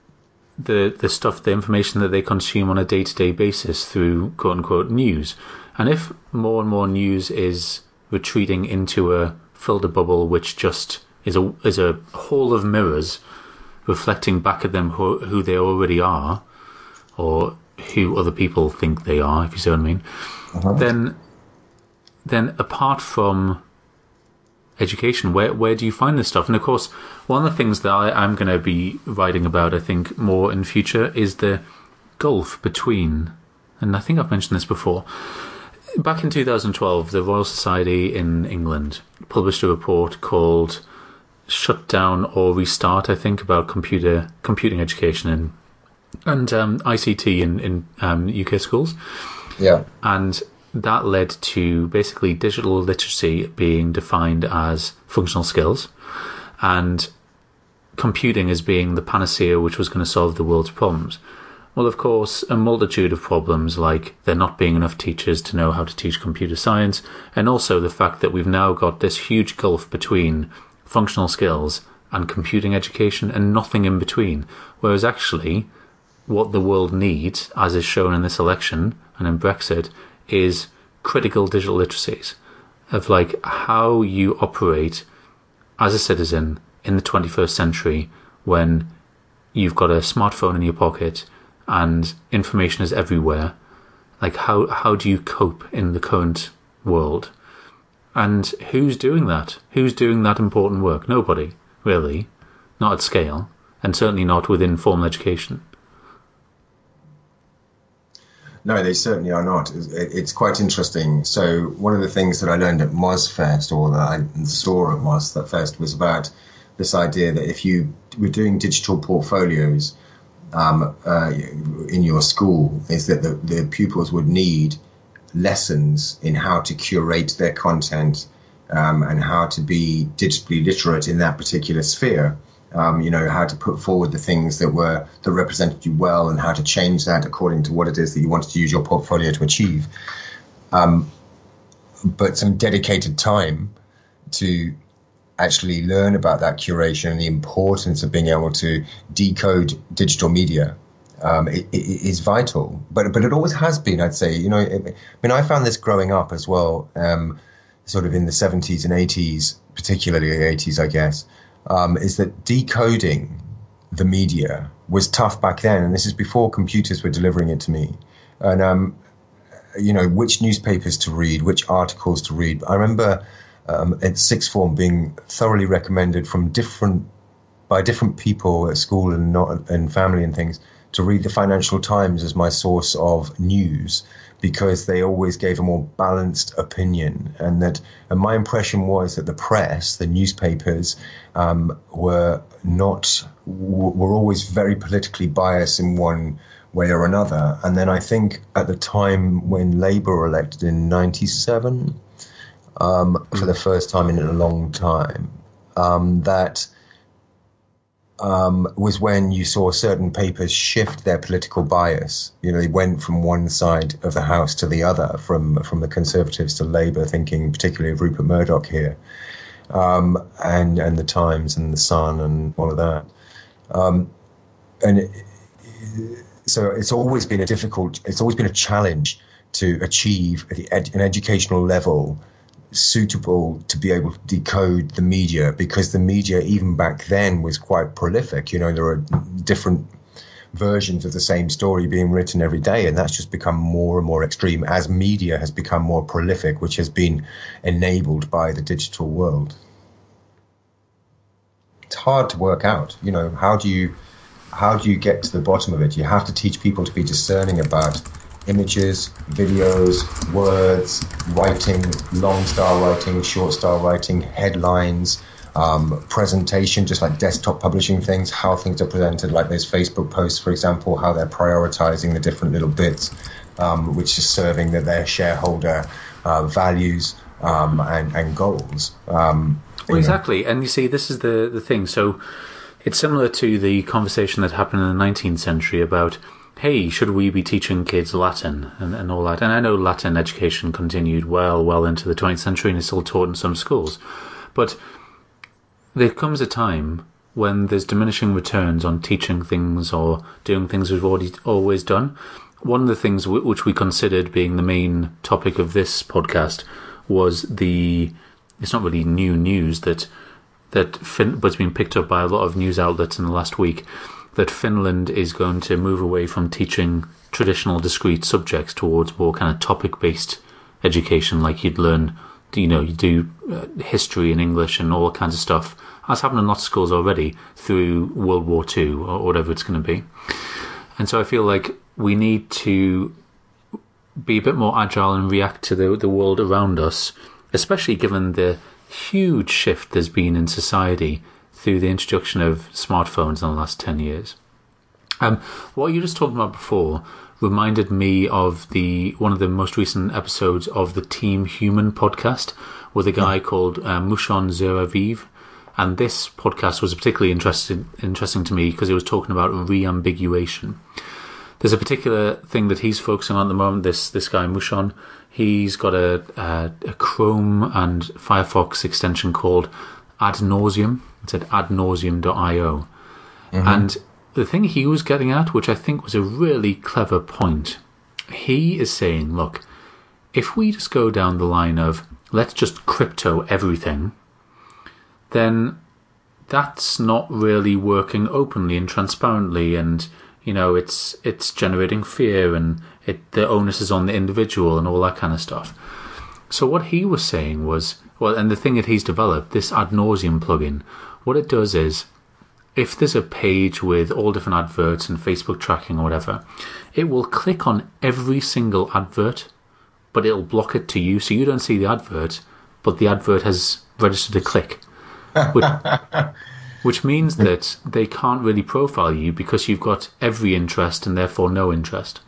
the the stuff, the information that they consume on a day-to-day basis through quote-unquote news. And if more and more news is retreating into a filter bubble which just is a is a hall of mirrors reflecting back at them who, who they already are, or who other people think they are, if you see what I mean, uh-huh. then then apart from education, where where do you find this stuff? And of course, one of the things that I, I'm going to be writing about, I think, more in future is the gulf between, and I think I've mentioned this before, back in two thousand twelve, the Royal Society in England published a report called Shut Down or Restart, I think, about computer computing education and and um, I C T in, in um, U K schools. Yeah. And that led to basically digital literacy being defined as functional skills and computing as being the panacea which was going to solve the world's problems. Well, of course, a multitude of problems, like there not being enough teachers to know how to teach computer science, and also the fact that we've now got this huge gulf between functional skills and computing education and nothing in between. Whereas actually, what the world needs, as is shown in this election and in Brexit, is critical digital literacies of like how you operate as a citizen in the twenty-first century when you've got a smartphone in your pocket and information is everywhere. Like how how do you cope in the current world? And who's doing that? Who's doing that important work? Nobody, really. Not at scale, and certainly not within formal education. No, they certainly are not. It's quite interesting. So one of the things that I learned at MozFest, or that I saw at MozFest, was about this idea that if you were doing digital portfolios um, uh, in your school, is that the, the pupils would need lessons in how to curate their content um, and how to be digitally literate in that particular sphere. Um, you know, how to put forward the things that were that represented you well and how to change that according to what it is that you wanted to use your portfolio to achieve. Um, but some dedicated time to actually learn about that curation and the importance of being able to decode digital media um, it, it is vital. But but it always has been, I'd say. You know, it, I mean, I found this growing up as well, um, sort of in the seventies and eighties, particularly the eighties, I guess. Um, is that decoding the media was tough back then, and this is before computers were delivering it to me. And um, you know, which newspapers to read, which articles to read. I remember um, at sixth form being thoroughly recommended from different by different people at school and not and family and things to read the Financial Times as my source of news, because they always gave a more balanced opinion. And that, and my impression was that the press, the newspapers, um, were not, were always very politically biased in one way or another. And then I think at the time when Labour were elected in ninety-seven, um, for the first time in a long time, um, that Um, was when you saw certain papers shift their political bias. You know, they went from one side of the House to the other, from from the Conservatives to Labour, thinking particularly of Rupert Murdoch here, um, and and the Times and the Sun and all of that. Um, and it, so it's always been a difficult, it's always been a challenge to achieve an educational level suitable to be able to decode the media, because the media even back then was quite prolific. You know, there are different versions of the same story being written every day, and that's just become more and more extreme as media has become more prolific, which has been enabled by the digital world. It's hard to work out, you know, how do you how do you get to the bottom of it? You have to teach people to be discerning about images, videos, words, writing, long style writing, short style writing, headlines, um, presentation, just like desktop publishing things, how things are presented, like those Facebook posts, for example, how they're prioritizing the different little bits, um, which is serving the, their shareholder uh, values um, and, and goals. Um, well, exactly. Know. And you see, this is the, the thing. So it's similar to the conversation that happened in the nineteenth century about, hey, should we be teaching kids Latin and, and all that? And I know Latin education continued well, well into the twentieth century and is still taught in some schools. But there comes a time when there's diminishing returns on teaching things or doing things we've already always done. One of the things w- which we considered being the main topic of this podcast was the, it's not really new news, that, that fin- but it's been picked up by a lot of news outlets in the last week, that Finland is going to move away from teaching traditional discrete subjects towards more kind of topic-based education, like you'd learn, you know, you do uh, history and English and all kinds of stuff. That's happened in lots of schools already through World War Two or whatever it's going to be. And so I feel like we need to be a bit more agile and react to the, the world around us, especially given the huge shift there's been in society through the introduction of smartphones in the last ten years. Um, what you were just talking about before reminded me of the one of the most recent episodes of the Team Human podcast with a guy yeah. called uh, Mushon Zeraviv. And this podcast was particularly interesting, interesting to me because it was talking about reambiguation. There's a particular thing that he's focusing on at the moment, this this guy Mushon. He's got a, a, a Chrome and Firefox extension called Ad Nauseum. It's at ad nauseum dot io. Mm-hmm. And the thing he was getting at, which I think was a really clever point, he is saying, look, if we just go down the line of let's just crypto everything, then that's not really working openly and transparently, and you know it's it's generating fear, and it the onus is on the individual and all that kind of stuff. So what he was saying was, well, and the thing that he's developed, this Ad Nauseum plugin, what it does is, if there's a page with all different adverts and Facebook tracking or whatever, it will click on every single advert, but it'll block it to you, so you don't see the advert, but the advert has registered a click. which, which means that they can't really profile you because you've got every interest and therefore no interest.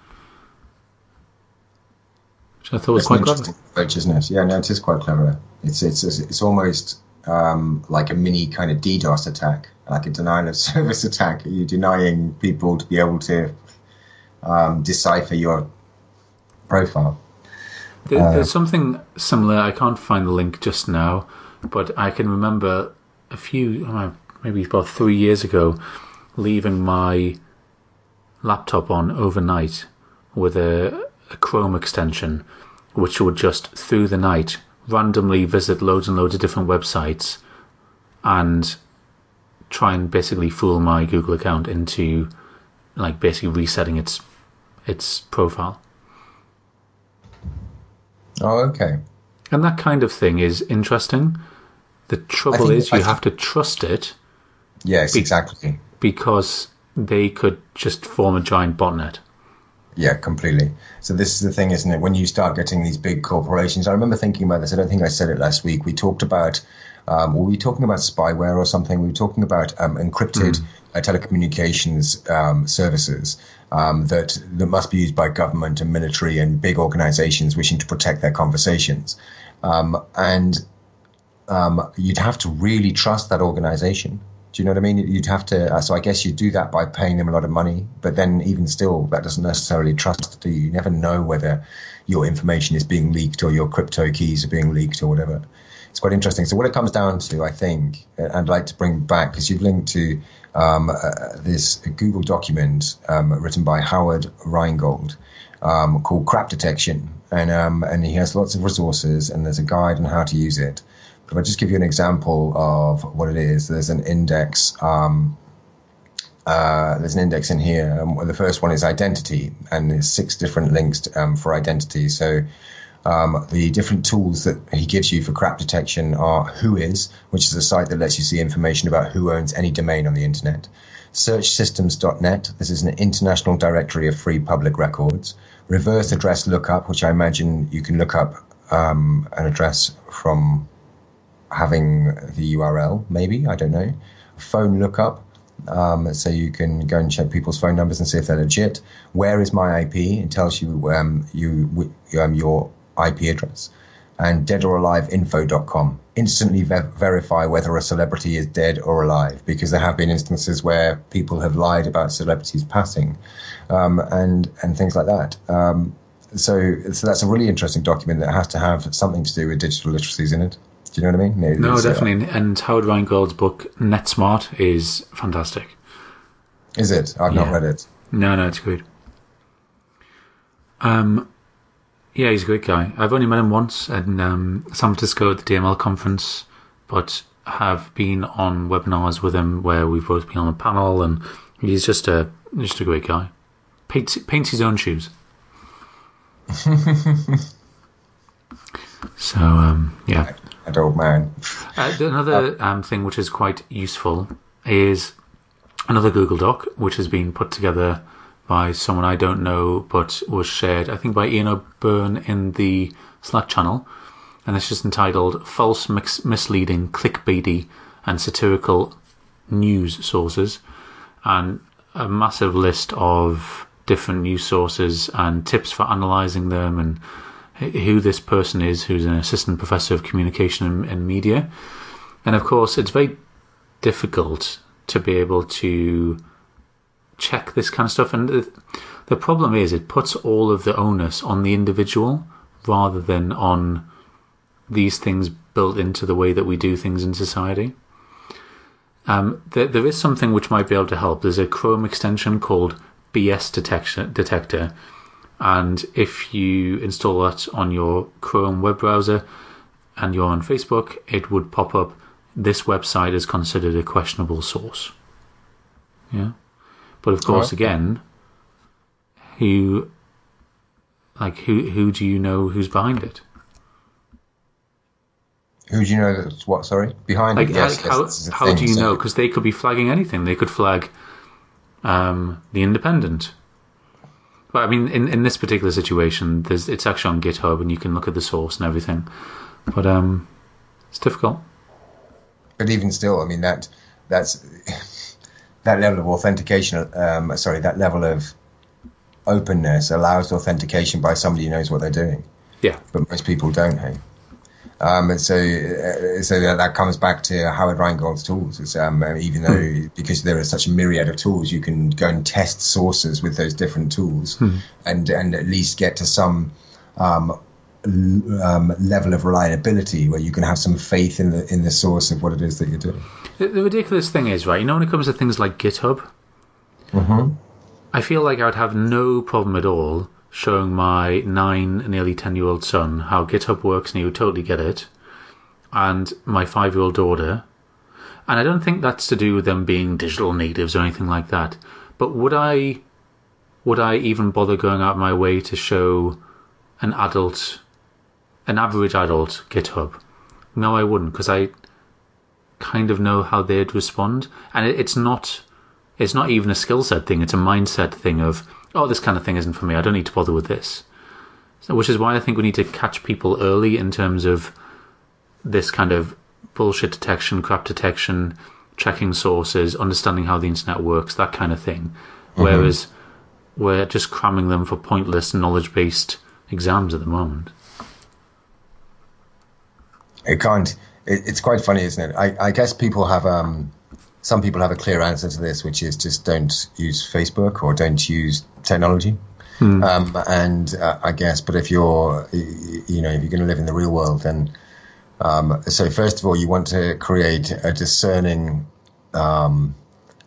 Which I thought was quite clever. Approach, isn't it? Yeah, no, it is quite clever. It's it's it's almost um, like a mini kind of DDoS attack, like a denial of service attack. You're denying people to be able to um, decipher your profile. There, uh, there's something similar. I can't find the link just now, but I can remember a few, maybe about three years ago, leaving my laptop on overnight with a, a Chrome extension, which would just, through the night, randomly visit loads and loads of different websites and try and basically fool my Google account into, like, basically resetting its its profile. Oh, okay. And that kind of thing is interesting. The trouble think, is you I have think, to trust it. Yes, be- exactly. Because they could just form a giant botnet. Yeah, completely. So this is the thing, isn't it? When you start getting these big corporations, I remember thinking about this. I don't think I said it last week. We talked about, um, were we talking about spyware or something? We were talking about um, encrypted mm. uh, telecommunications um, services um, that, that must be used by government and military and big organizations wishing to protect their conversations. Um, and um, you'd have to really trust that organization. Do you know what I mean? You'd have to, uh, so I guess you do that by paying them a lot of money, but then even still, that doesn't necessarily trust you. You never know whether your information is being leaked or your crypto keys are being leaked or whatever. It's quite interesting. So what it comes down to, I think, I'd like to bring back, because you've linked to um, uh, this Google document um, written by Howard Rheingold, um, called Crap Detection, and um, and he has lots of resources, and there's a guide on how to use it. But if I just give you an example of what it is, there's an index. Um, uh, there's an index in here. Um, the first one is identity, and there's six different links to, um, for identity. So um, the different tools that he gives you for crap detection are Whois, which is a site that lets you see information about who owns any domain on the internet. search systems dot net, this is an international directory of free public records. Reverse address lookup, which I imagine you can look up um, an address from having the U R L, maybe, I don't know. Phone lookup, um, so you can go and check people's phone numbers and see if they're legit. Where is my I P? It tells you um, you um, your I P address. And dead or alive info dot com. Instantly ver- verify whether a celebrity is dead or alive, because there have been instances where people have lied about celebrities passing, um, and and things like that. Um, so, so that's a really interesting document that has to have something to do with digital literacies in it. Do you know what I mean? It, no, uh, definitely. And Howard Rheingold's book NetSmart is fantastic. Is it? I've yeah. not read it. No, no, it's good. Um. Yeah, he's a great guy. I've only met him once in um, San Francisco at the D M L conference, but have been on webinars with him where we've both been on a panel, and he's just a just a great guy. Paints, paints his own shoes. So, um, yeah. An old man. Uh, another um, thing which is quite useful is another Google Doc, which has been put together by someone I don't know, but was shared, I think, by Ian O'Byrne in the Slack channel. And it's just entitled False, Mix- Misleading, Clickbaity and Satirical News Sources. And a massive list of different news sources and tips for analysing them, and who this person is, who's an assistant professor of communication and, and media. And of course, it's very difficult to be able to check this kind of stuff, and the, the problem is it puts all of the onus on the individual rather than on these things built into the way that we do things in society. Um, there, there is something which might be able to help. There's a Chrome extension called B S detection, Detector, and if you install that on your Chrome web browser and you're on Facebook, it would pop up, this website is considered a questionable source. Yeah. But of course, right. again, who, like, who, who do you know who's behind it? Who do you know that's what? Sorry, behind like, it. Yes, like yes, how how thing, do you so. know? Because they could be flagging anything. They could flag um, the Independent. But I mean, in, in this particular situation, there's it's actually on GitHub, and you can look at the source and everything. But um, it's difficult. But even still, I mean that that's. That level of authentication, um, sorry, that level of openness allows authentication by somebody who knows what they're doing. Yeah. But most people don't, hey? Um, so uh, so that, that comes back to Howard Rheingold's tools. It's, um, even though, hmm. because there are such a myriad of tools, you can go and test sources with those different tools hmm. and, and at least get to some um, um, level of reliability where you can have some faith in the in the source of what it is that you're doing. The, the ridiculous thing is, right, you know, when it comes to things like GitHub, mm-hmm. I feel like I would have no problem at all showing my nine, nearly ten-year-old son how GitHub works, and he would totally get it, and my five-year-old daughter. And I don't think that's to do with them being digital natives or anything like that. But would I, would I even bother going out of my way to show an adult, an average adult GitHub? No, I wouldn't, because I kind of know how they'd respond. And it, it's not, it's not even a skill set thing. It's a mindset thing of, oh, this kind of thing isn't for me. I don't need to bother with this. So, which is why I think we need to catch people early in terms of this kind of bullshit detection, crap detection, checking sources, understanding how the internet works, that kind of thing. Mm-hmm. Whereas we're just cramming them for pointless knowledge-based exams at the moment. It can't. It, it's quite funny, isn't it? I, I guess people have um, some people have a clear answer to this, which is just don't use Facebook or don't use technology. Hmm. Um, and uh, I guess, but if you're, you know, if you're going to live in the real world, then um, so first of all, you want to create a discerning um,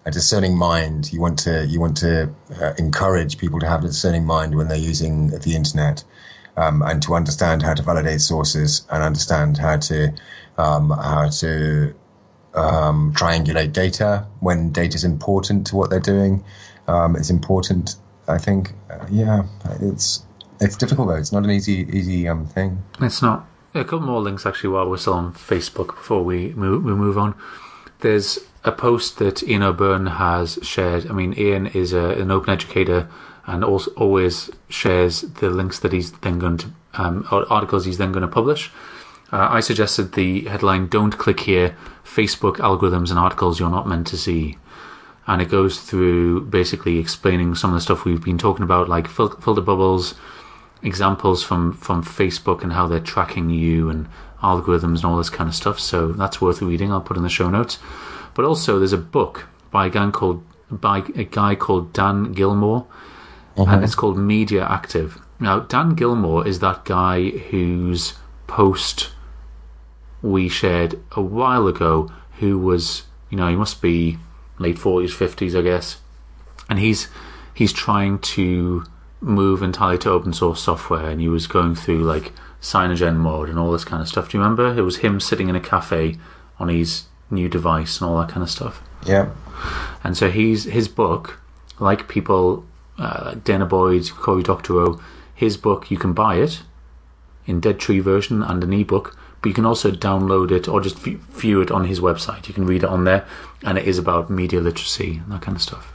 a discerning mind. You want to you want to uh, encourage people to have a discerning mind when they're using the internet, um, and to understand how to validate sources and understand how to um, how to um, triangulate data when data is important to what they're doing. Um, it's important, I think. Uh, yeah, it's it's difficult though. It's not an easy easy um, thing. It's not. A couple more links actually while we're still on Facebook before we move, we move on. There's a post that Ian O'Byrne has shared. I mean, Ian is a, an open educator and also always shares the links that he's then going to, um, or articles he's then going to publish. Uh, I suggested the headline, "Don't click here, Facebook algorithms and articles you're not meant to see." And it goes through basically explaining some of the stuff we've been talking about, like fil- filter bubbles, examples from, from Facebook and how they're tracking you and algorithms and all this kind of stuff. So that's worth reading. I'll put in the show notes. But also there's a book by a guy called by a guy called Dan Gilmore, uh-huh. and it's called Media Active. Now, Dan Gilmore is that guy whose post we shared a while ago, who was, you know, he must be late forties, fifties, I guess. And he's he's trying to move entirely to open source software, and he was going through like CyanogenMod mode and all this kind of stuff. Do you remember? It was him sitting in a cafe on his new device and all that kind of stuff. Yeah. And so he's his book, like people uh, like Dana Boyd, Cory Doctorow, his book, you can buy it in Dead Tree version and an ebook, but you can also download it or just view it on his website. You can read it on there, and it is about media literacy and that kind of stuff.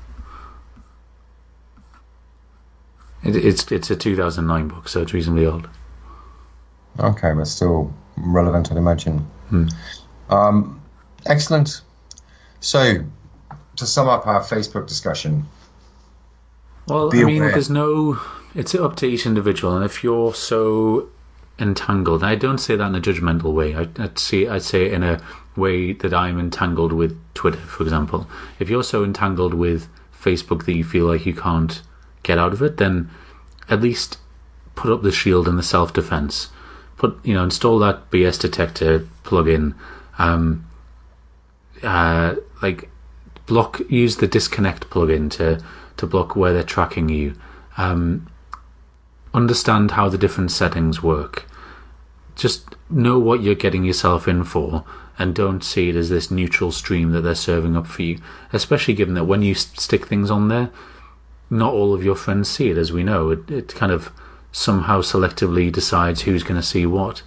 It, it's it's a two thousand nine book, so it's reasonably old. Okay, but still relevant, I'd imagine. Hmm. Um, excellent. So, to sum up our Facebook discussion. Well, I mean, aware. there's no... It's up to each individual, and if you're so entangled, I don't say that in a judgmental way. I, I'd, say, I'd say it in a way that I'm entangled with Twitter, for example. If you're so entangled with Facebook that you feel like you can't get out of it, then at least put up the shield and the self-defense. Put, you know, install that B S detector plugin. Um, uh, like block, use the disconnect plugin to to block where they're tracking you. Um, understand how the different settings work. Just know what you're getting yourself in for, and don't see it as this neutral stream that they're serving up for you. Especially given that when you stick things on there, not all of your friends see it, as we know. It, it kind of somehow selectively decides who's going to see what.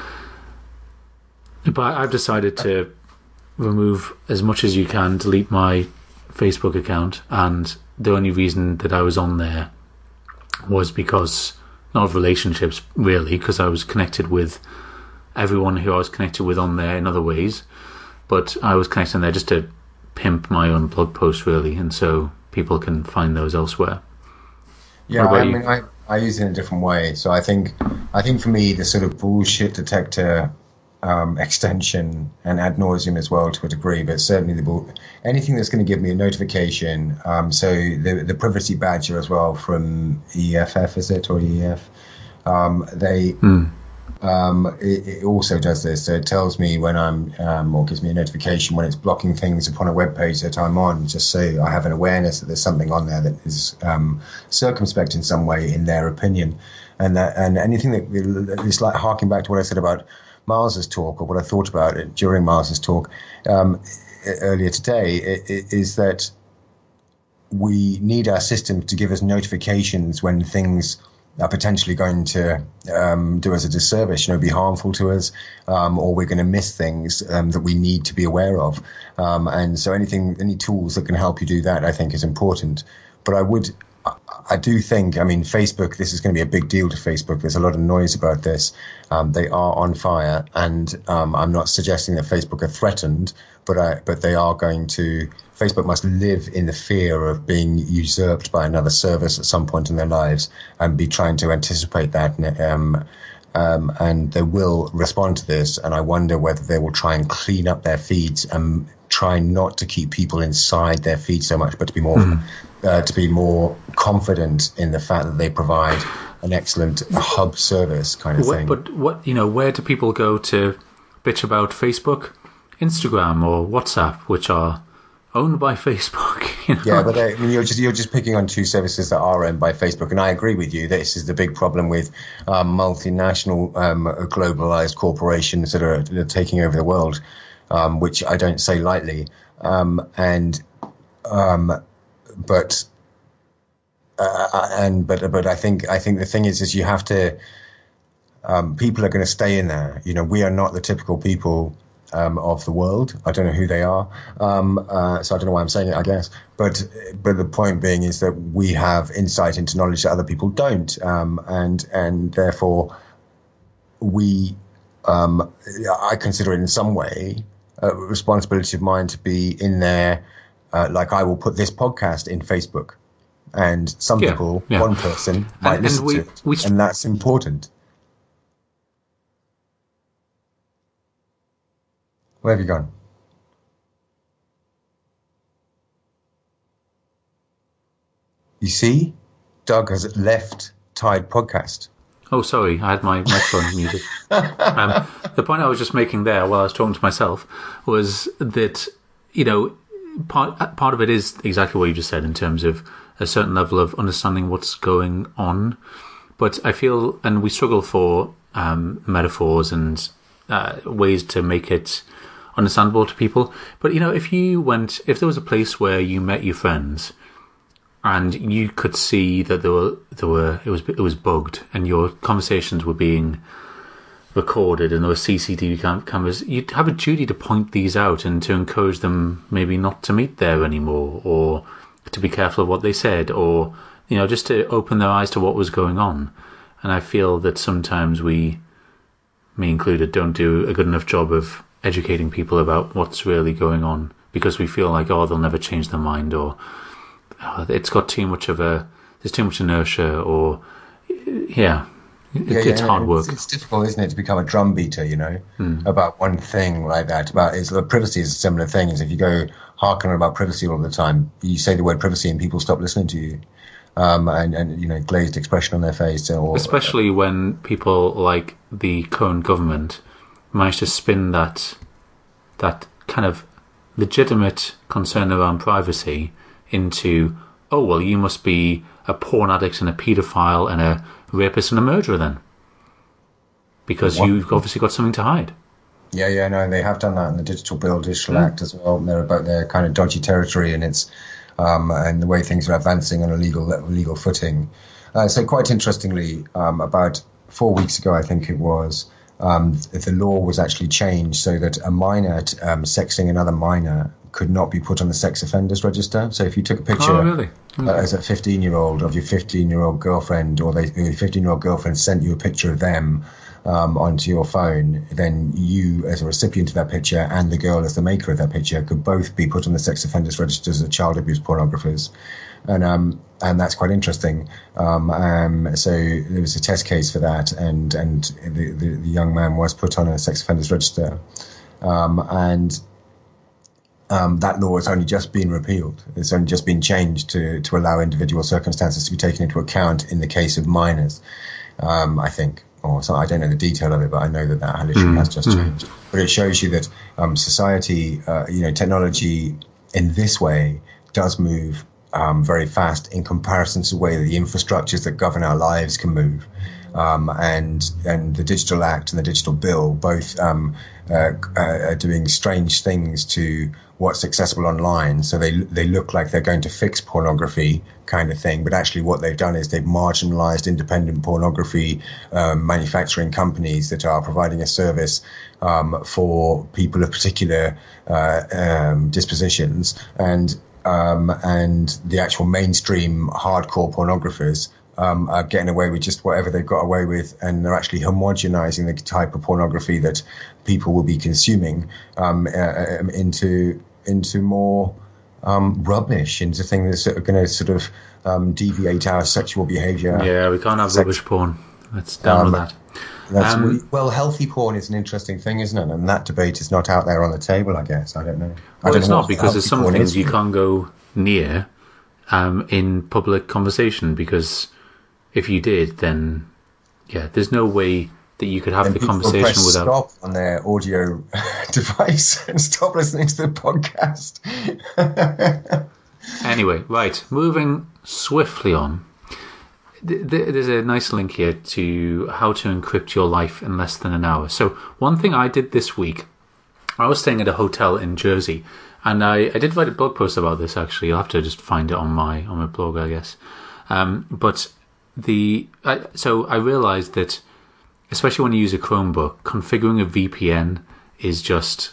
But I've decided to remove as much as you can, delete my Facebook account, and the only reason that I was on there was because, not of relationships really, because I was connected with everyone who I was connected with on there in other ways, but I was connected on there just to pimp my own blog post really, and so people can find those elsewhere. Yeah, I mean, I, I use it in a different way. So I think, I think for me, the sort of bullshit detector um, extension, and ad nauseum as well to a degree, but certainly the bull, anything that's going to give me a notification. Um, so the the privacy badger as well from E F F, is it, or E F? Um, they. Mm. Um, it, it also does this, so it tells me when I'm, um, or gives me a notification when it's blocking things upon a web page that I'm on, just so I have an awareness that there's something on there that is um, circumspect in some way, in their opinion, and that, and anything that is like harking back to what I said about Miles's talk, or what I thought about it during Miles's talk um, earlier today, it, it is that we need our system to give us notifications when things are potentially going to um, do us a disservice, you know, be harmful to us, um, or we're going to miss things um, that we need to be aware of. Um, and so anything, any tools that can help you do that, I think is important. But I would, I do think, I mean, Facebook, this is going to be a big deal to Facebook. There's a lot of noise about this. Um, they are on fire, and um, I'm not suggesting that Facebook are threatened, but I, but they are going to, Facebook must live in the fear of being usurped by another service at some point in their lives, and be trying to anticipate that. And, um, um, and they will respond to this, and I wonder whether they will try and clean up their feeds and try not to keep people inside their feed so much, but to be more mm. uh, to be more confident in the fact that they provide an excellent hub service kind of what, thing. But what, you know, where do people go to bitch about Facebook, Instagram, or WhatsApp, which are owned by Facebook. You know? Yeah, but they, I mean, you're just you're just picking on two services that are owned by Facebook, and I agree with you. This is the big problem with um, multinational, um, globalized corporations that are, that are taking over the world, um, which I don't say lightly. Um, and um, but uh, and but but I think I think the thing is is you have to. Um, people are going to stay in there. You know, we are not the typical people um, of the world. I don't know who they are, um, uh, so I don't know why I'm saying it, I guess. But but the point being is that we have insight into knowledge that other people don't, um, and and therefore we, um, I consider it in some way a responsibility of mine to be in there. Uh, like I will put this podcast in Facebook, and some yeah, people, yeah. one person might and, listen and we, to it, we, and that's important. Where have you gone? You see, Doug has left Tide Podcast. Oh, sorry, I had my microphone muted. Um, the point I was just making there while I was talking to myself was that, you know, part, part of it is exactly what you just said in terms of a certain level of understanding what's going on. But I feel, and we struggle for um, metaphors and uh, ways to make it understandable to people. But, you know, if you went, if there was a place where you met your friends and you could see that there were, there were, it was, it was bugged and your conversations were being recorded and there were C C T V cam- cameras, you'd have a duty to point these out and to encourage them maybe not to meet there anymore, or to be careful of what they said, or, you know, just to open their eyes to what was going on. And I feel that sometimes we, me included, don't do a good enough job of educating people about what's really going on, because we feel like, oh, they'll never change their mind, or oh, it's got too much of a, there's too much inertia, or yeah, it, yeah, it's yeah, hard work. It's, it's difficult, isn't it, to become a drum beater, you know, mm. about one thing like that. About is privacy is a similar thing. Is if you go harking on about privacy all the time, you say the word privacy and people stop listening to you. Um, and, and, you know, glazed expression on their face. Or, Especially when people like the current government manage to spin that that kind of legitimate concern around privacy into, oh, well, you must be a porn addict and a paedophile and a rapist and a murderer then, because what? You've obviously got something to hide. Yeah, yeah, no, they have done that in the Digital Bill, Digital mm. Act as well. And they're about their kind of dodgy territory, and it's um, and the way things are advancing on a legal legal footing. Uh, so quite interestingly, um, about four weeks ago, I think it was, um, the law was actually changed so that a minor t- um, sexting another minor could not be put on the sex offenders register. So if you took a picture oh, really? uh, as a fifteen-year-old of your fifteen-year-old girlfriend, or they, your fifteen-year-old girlfriend sent you a picture of them um, onto your phone, then you, as a recipient of that picture, and the girl as the maker of that picture, could both be put on the sex offenders register as child abuse pornographers. And um, and that's quite interesting. Um, um, so there was a test case for that, and and the, the, the young man was put on a sex offenders register, um, and um, that law has only just been repealed. It's only just been changed to to allow individual circumstances to be taken into account in the case of minors. Um, I think, or so I don't know the detail of it, but I know that that literally mm. has just changed. Mm. But it shows you that um, society, uh, you know, technology in this way does move Um, very fast in comparison to the way that the infrastructures that govern our lives can move. Um, and and the Digital Act and the Digital Bill both um, uh, uh, are doing strange things to what's accessible online. So they they look like they're going to fix pornography kind of thing, but actually what they've done is they've marginalized independent pornography um, manufacturing companies that are providing a service um, for people of particular uh, um, dispositions, and Um, and the actual mainstream hardcore pornographers um, are getting away with just whatever they've got away with, and they're actually homogenizing the type of pornography that people will be consuming um, uh, into into more um, rubbish, into things that are going to sort of um, deviate our sexual behavior. Yeah, we can't have Sex- rubbish porn. Let's down um, with that. That's, um, well, healthy porn is an interesting thing, isn't it? And that debate is not out there on the table, I guess. I don't know. Well, I don't it's know not, because there's some things is. you can't go near um, in public conversation, because if you did, then, yeah, there's no way that you could have Then the people conversation press without... stop on their audio device and stop listening to the podcast. Anyway, right, moving swiftly on. There's a nice link here to how to encrypt your life in less than an hour. So one thing I did this week, I was staying at a hotel in Jersey, and I, I did write a blog post about this, actually. You'll have to just find it on my on my blog, I guess. Um, but the I, so I realised that, especially when you use a Chromebook, configuring a V P N is just,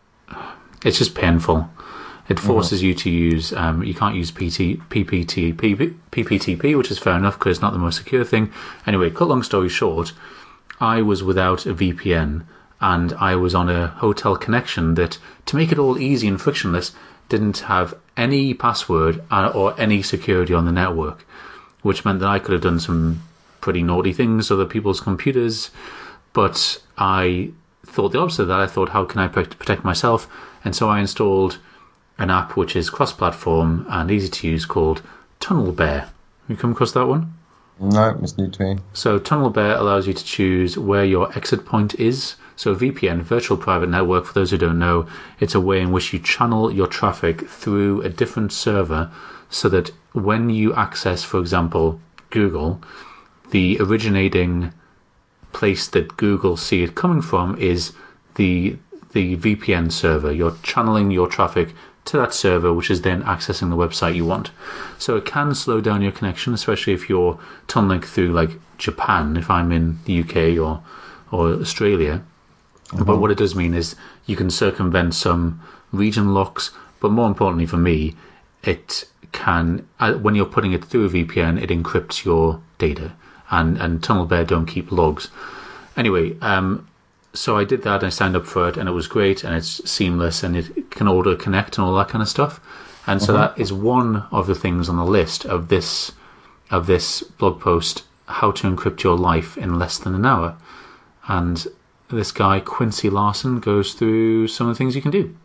it's just painful. It forces mm-hmm. you to use, um, you can't use P T, P P T P, P P T P, which is fair enough because it's not the most secure thing. Anyway, cut long story short, I was without a V P N and I was on a hotel connection that, to make it all easy and frictionless, didn't have any password or any security on the network, which meant that I could have done some pretty naughty things to other people's computers. But I thought the opposite of that. I thought, how can I protect myself? And so I installed an app which is cross-platform and easy to use called TunnelBear. Have you come across that one? No, it's new to me. So TunnelBear allows you to choose where your exit point is. So V P N, Virtual Private Network, for those who don't know, it's a way in which you channel your traffic through a different server so that when you access, for example, Google, the originating place that Google see it coming from is the the V P N server. You're channeling your traffic to that server, which is then accessing the website you want. So it can slow down your connection, especially if you're tunneling through like Japan, if I'm in the U K or or Australia. Mm-hmm. But what it does mean is you can circumvent some region locks, but more importantly for me, it can, when you're putting it through a V P N, it encrypts your data, and, and TunnelBear don't keep logs. Anyway, um, so I did that, and I signed up for it, and it was great, and it's seamless, and it can auto connect and all that kind of stuff. And so mm-hmm. that is one of the things on the list of this of this blog post, how to encrypt your life in less than an hour. And this guy, Quincy Larson, goes through some of the things you can do.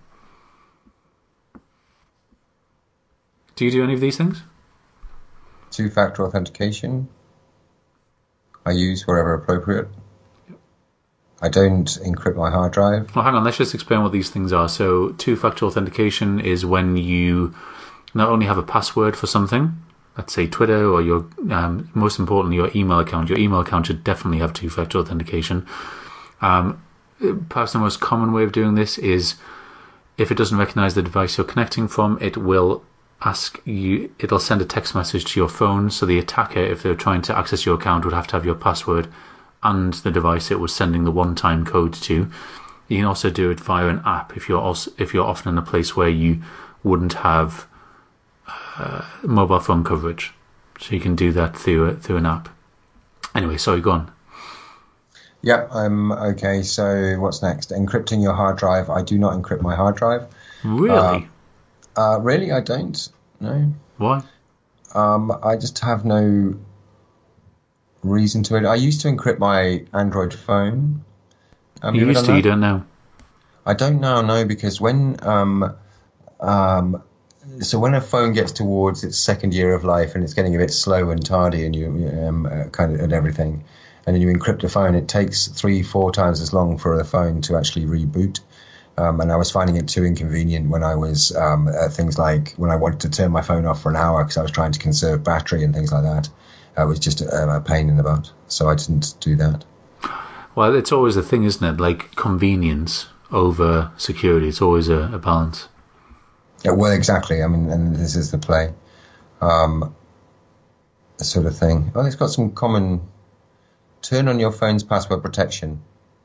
Do you do any of these things? Two-factor authentication. I use wherever appropriate. I don't encrypt my hard drive. Well, hang on, let's just explain what these things are. So two-factor authentication is when you not only have a password for something, let's say Twitter, or your, um, most importantly, your email account. Your email account should definitely have two-factor authentication. Um, perhaps the most common way of doing this is if it doesn't recognize the device you're connecting from, it will ask you, it'll send a text message to your phone. So the attacker, if they're trying to access your account, would have to have your password and the device it was sending the one-time code to. You can also do it via an app if you're also, if you're often in a place where you wouldn't have uh, mobile phone coverage. So you can do that through a, through an app. Anyway, sorry, go on. Yep, I'm okay. So what's next? Encrypting your hard drive. I do not encrypt my hard drive. Really? Uh, uh, really, I don't. No. Why? Um, I just have no reason to it. I used to encrypt my Android phone. Um, you, you used to, that? You don't know? I don't now, no, because when um, um, so when a phone gets towards its second year of life and it's getting a bit slow and tardy, and you um, uh, kind of at everything, and then you encrypt a phone, it takes three, four times as long for the phone to actually reboot. Um, and I was finding it too inconvenient when I was um, uh, things like when I wanted to turn my phone off for an hour because I was trying to conserve battery and things like that. Uh, it was just a, a pain in the butt, so I didn't do that. Well, it's always a thing, isn't it? Like convenience over security. It's always a, a balance. Yeah, well, exactly. I mean, and this is the play, um, sort of thing. Well, it's got some common. Turn on your phone's password protection.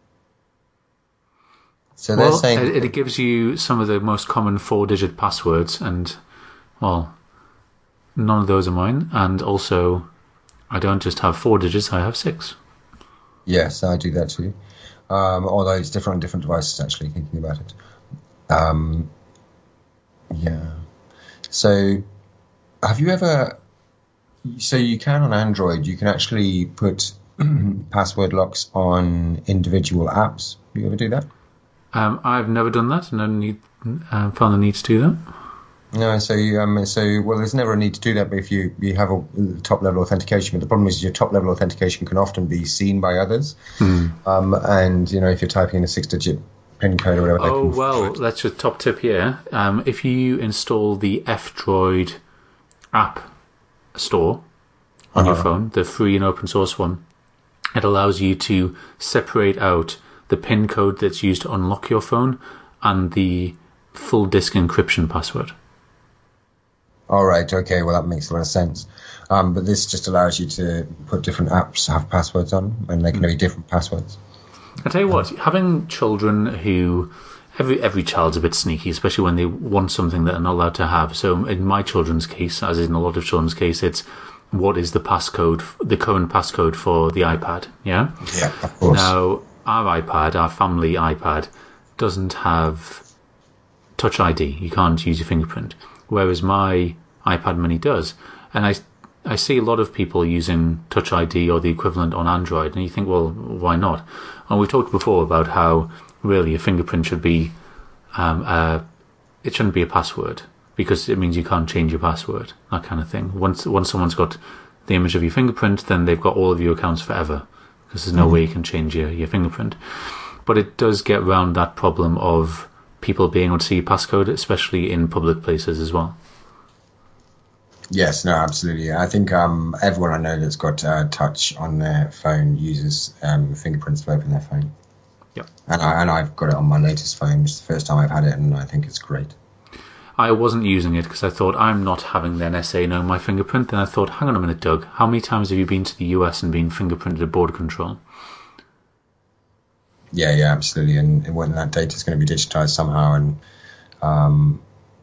So they're well, saying it, it gives you some of the most common four-digit passwords, and well, none of those are mine. And also, I don't just have four digits; I have six. Yes, I do that too. Um, although it's different on different devices. Actually, thinking about it. Um, yeah. So, have you ever? So you can on Android. You can actually put password locks on individual apps. Do you ever do that? Um, I've never done that, and I need uh, found the need to do that. No, so you, um, so well, there's never a need to do that if you you have a top level authentication. But the problem is your top level authentication can often be seen by others, Mm. um, and you know if you're typing in a six digit pin code or whatever. Oh they can well, that's a top tip here. Um, if you install the F-Droid app store on your Uh-huh. phone, the free and open source one, it allows you to separate out the PIN code that's used to unlock your phone and the full disk encryption password. All right. Okay. Well, that makes a lot of sense. Um, but this just allows you to put different apps have passwords on, and they can be different passwords. I tell you what, having children who every every child's a bit sneaky, especially when they want something that they're not allowed to have. So in my children's case, as in a lot of children's case, it's what is the passcode, the current passcode for the iPad? Yeah. Yeah, of course. Now our iPad, our family iPad, doesn't have Touch I D. You can't use your fingerprint, whereas my iPad Mini does. And I, I see a lot of people using Touch I D or the equivalent on Android, and you think, well, why not? And we've talked before about how really a fingerprint should be, um, uh, it shouldn't be a password because it means you can't change your password, that kind of thing. Once once someone's got the image of your fingerprint, then they've got all of your accounts forever because there's no mm-hmm. way you can change your, your fingerprint. But it does get around that problem of people being able to see your passcode, especially in public places as well. Yes, no, absolutely. I think um, everyone I know that's got uh, touch on their phone uses um, fingerprints to open their phone. Yep. And, I, and I've got it on my latest phone. It's the first time I've had it, and I think it's great. I wasn't using it because I thought, I'm not having the N S A know my fingerprint. Then I thought, hang on a minute, Doug, how many times have you been to the U S and been fingerprinted at border control? Yeah, yeah, absolutely. And when that data is going to be digitized somehow, and um,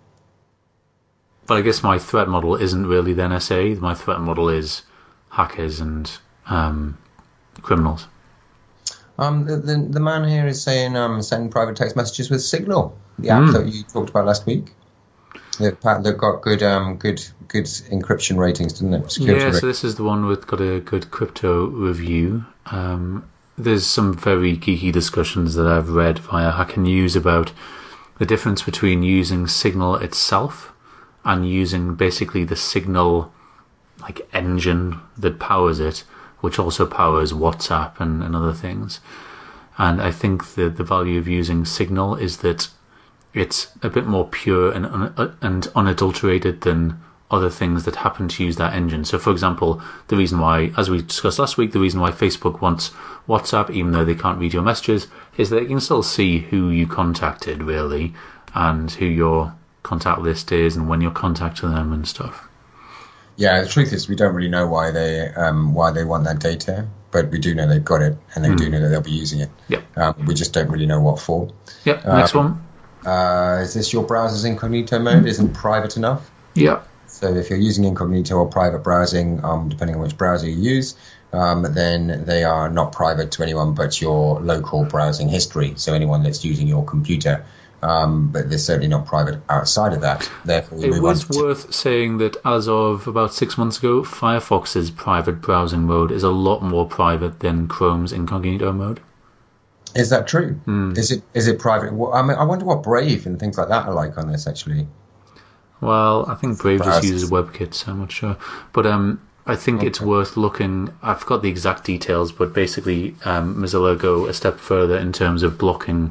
but I guess my threat model isn't really the N S A. My threat model is hackers and um, criminals. Um, the, the the man here is saying um, send private text messages with Signal, the app Mm. that you talked about last week. They've, they've got good um good good encryption ratings, didn't it? Security Yeah, ratings. so this is the one with got a good crypto review. Um, there's some very geeky discussions that I've read via Hacker News about the difference between using Signal itself and using basically the Signal like engine that powers it, which also powers WhatsApp and, and other things. And I think the the value of using Signal is that it's a bit more pure and un- and unadulterated than other things that happen to use that engine. So, for example, the reason why, as we discussed last week, the reason why Facebook wants WhatsApp, even though they can't read your messages, is that they can still see who you contacted, really, and who your contact list is and when you're contacting them and stuff. Yeah, the truth is we don't really know why they um, why they want that data, but we do know they've got it, and they Mm. do know that they'll be using it. Yep. Um, we just don't really know what for. Yep, Uh, next one. Uh, is this your browser's incognito mode? Isn't private enough? Yeah. So if you're using incognito or private browsing, um, depending on which browser you use, um, then they are not private to anyone but your local browsing history. So anyone that's using your computer. Um, but they're certainly not private outside of that. Therefore, we It move was on to- worth saying that as of about six months ago, Firefox's private browsing mode is a lot more private than Chrome's incognito mode. Is that true? Mm. Is it is it private? Well, I mean, I wonder what Brave and things like that are like on this, actually. Well, I think Brave just Browsers. uses WebKit, so I'm not sure. But um, I think it's Okay. worth looking. I forgot the exact details, but basically, um, Mozilla go a step further in terms of blocking.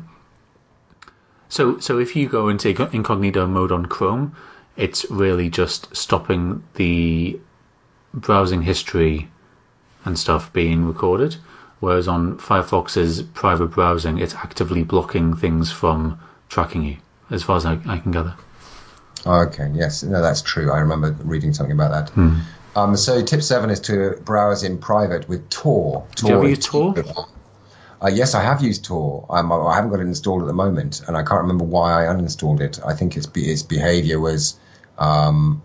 So, so if you go into incognito mode on Chrome, it's really just stopping the browsing history and stuff being recorded. Whereas on Firefox's private browsing, it's actively blocking things from tracking you, as far as I, I can gather. Okay, yes, no, that's true. I remember reading something about that. Hmm. Um, so tip seven is to browse in private with Tor. Do you ever use is- Tor? Uh, yes, I have used Tor. Um, I haven't got it installed at the moment, and I can't remember why I uninstalled it. I think its be- its behaviour was um,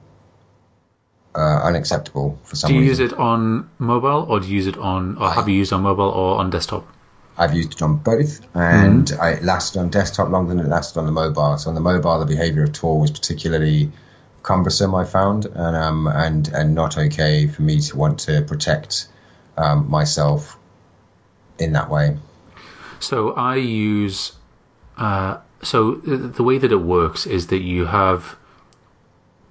uh, unacceptable for some Do you reason. use it on mobile, or do you use it on, or have you used it on mobile or on desktop? I've used it on both, and Mm-hmm. I, it lasted on desktop longer than it lasted on the mobile. So on the mobile, the behaviour of Tor was particularly cumbersome, I found, and um, and and not okay for me to want to protect um, myself in that way. So I use. Uh, so the the way that it works is that you have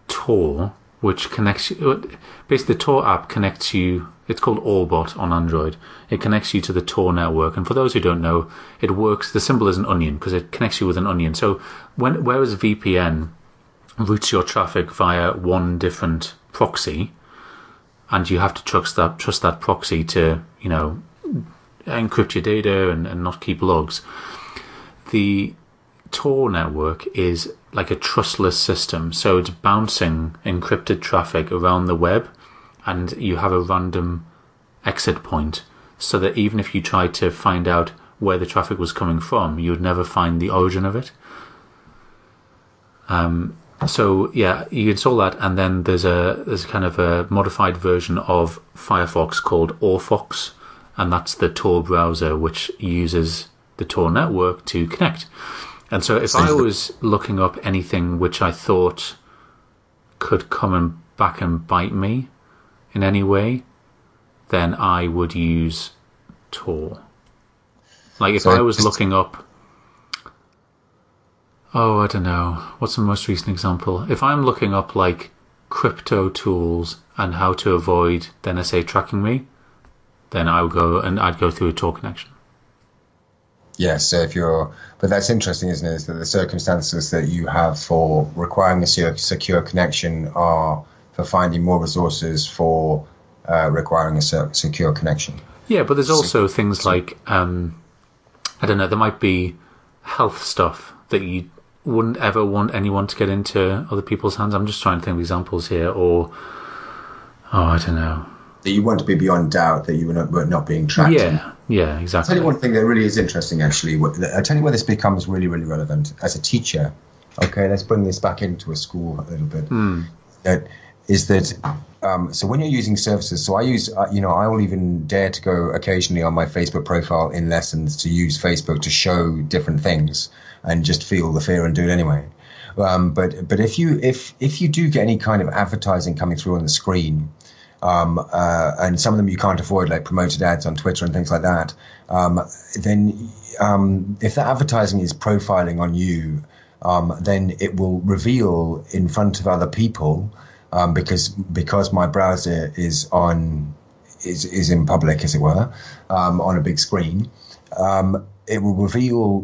Tor, which connects you. Basically, the Tor app connects you. It's called Orbot on Android. It connects you to the Tor network. And for those who don't know, it works. The symbol is an onion because it connects you with an onion. So when whereas V P N routes your traffic via one different proxy, and you have to trust that trust that proxy to, you know, encrypt your data and, and not keep logs. The Tor network is like a trustless system, so it's bouncing encrypted traffic around the web, and you have a random exit point, so that even if you tried to find out where the traffic was coming from, you would never find the origin of it. Um, so yeah, you install that, and then there's a there's kind of a modified version of Firefox called Orfox, and that's the Tor browser which uses the Tor network to connect. And so if I was looking up anything which I thought could come and back and bite me in any way, then I would use Tor. Like if so I was just looking up, oh, I don't know, what's the most recent example? If I'm looking up like crypto tools and how to avoid the N S A tracking me, then I would go and I'd go through a Tor connection. Yes, so if you're, but that's interesting, isn't it? Is that the circumstances that you have for requiring a secure connection are for finding more resources for uh, requiring a secure connection. Yeah, but there's also so, things like, um, I don't know, there might be health stuff that you wouldn't ever want anyone to get into other people's hands. I'm just trying to think of examples here, or, oh, I don't know. That you want to be beyond doubt that you were not, were not being tracked. Yeah, yeah, exactly. I'll tell you one thing that really is interesting, actually. I'll tell you where this becomes really, really relevant. As a teacher, okay, let's bring this back into a school a little bit. Mm. That is that, um, so when you're using services, so I use, uh, you know, I will even dare to go occasionally on my Facebook profile in lessons to use Facebook to show different things and just feel the fear and do it anyway. Um, but but if you if if you do get any kind of advertising coming through on the screen, Um, uh, and some of them you can't avoid, like promoted ads on Twitter and things like that, um, then um, if that advertising is profiling on you, um, then it will reveal in front of other people, um, because because my browser is on is is in public, as it were, um, on a big screen. Um, it will reveal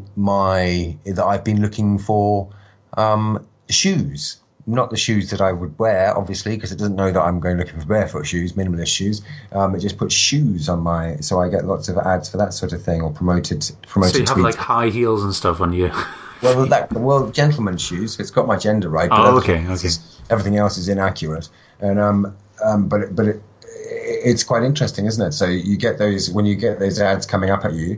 my that I've been looking for um, shoes. Not the shoes that I would wear, obviously, because it doesn't know that I'm going looking for barefoot shoes, minimalist shoes. Um, it just puts shoes on my, so I get lots of ads for that sort of thing, or promoted promoted. So you have tweets. like high heels and stuff on you. Well, that well, gentleman's shoes. It's got my gender right. But Oh, okay, okay. Is, everything else is inaccurate, and um, um, but but it, it's quite interesting, isn't it? So you get those when you get those ads coming up at you,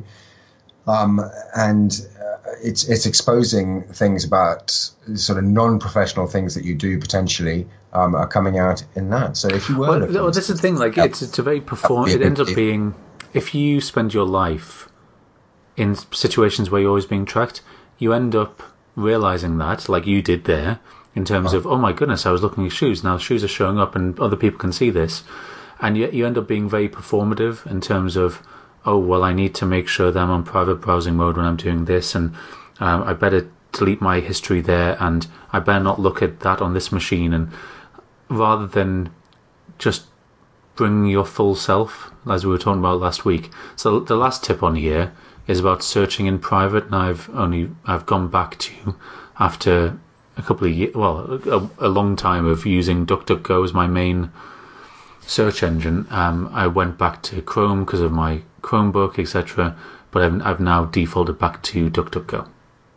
um, and. It's it's exposing things about sort of non-professional things that you do potentially um, are coming out in that. So if you were, well, well this is the thing. Like it's it's a very perform. It ends up being if you spend your life in situations where you're always being tracked, you end up realizing that, like you did there, in terms oh. of oh my goodness, I was looking at shoes. Now the shoes are showing up, and other people can see this, and yet you end up being very performative in terms of. Oh, well, I need to make sure that I'm on private browsing mode when I'm doing this, and um, I better delete my history there, and I better not look at that on this machine. And rather than just bring your full self, as we were talking about last week. So the last tip on here is about searching in private, and I've only I've gone back to after a couple of years, well, a, a long time of using DuckDuckGo as my main search engine. Um, I went back to Chrome because of my Chromebook, et cetera. But I've, I've now defaulted back to DuckDuckGo.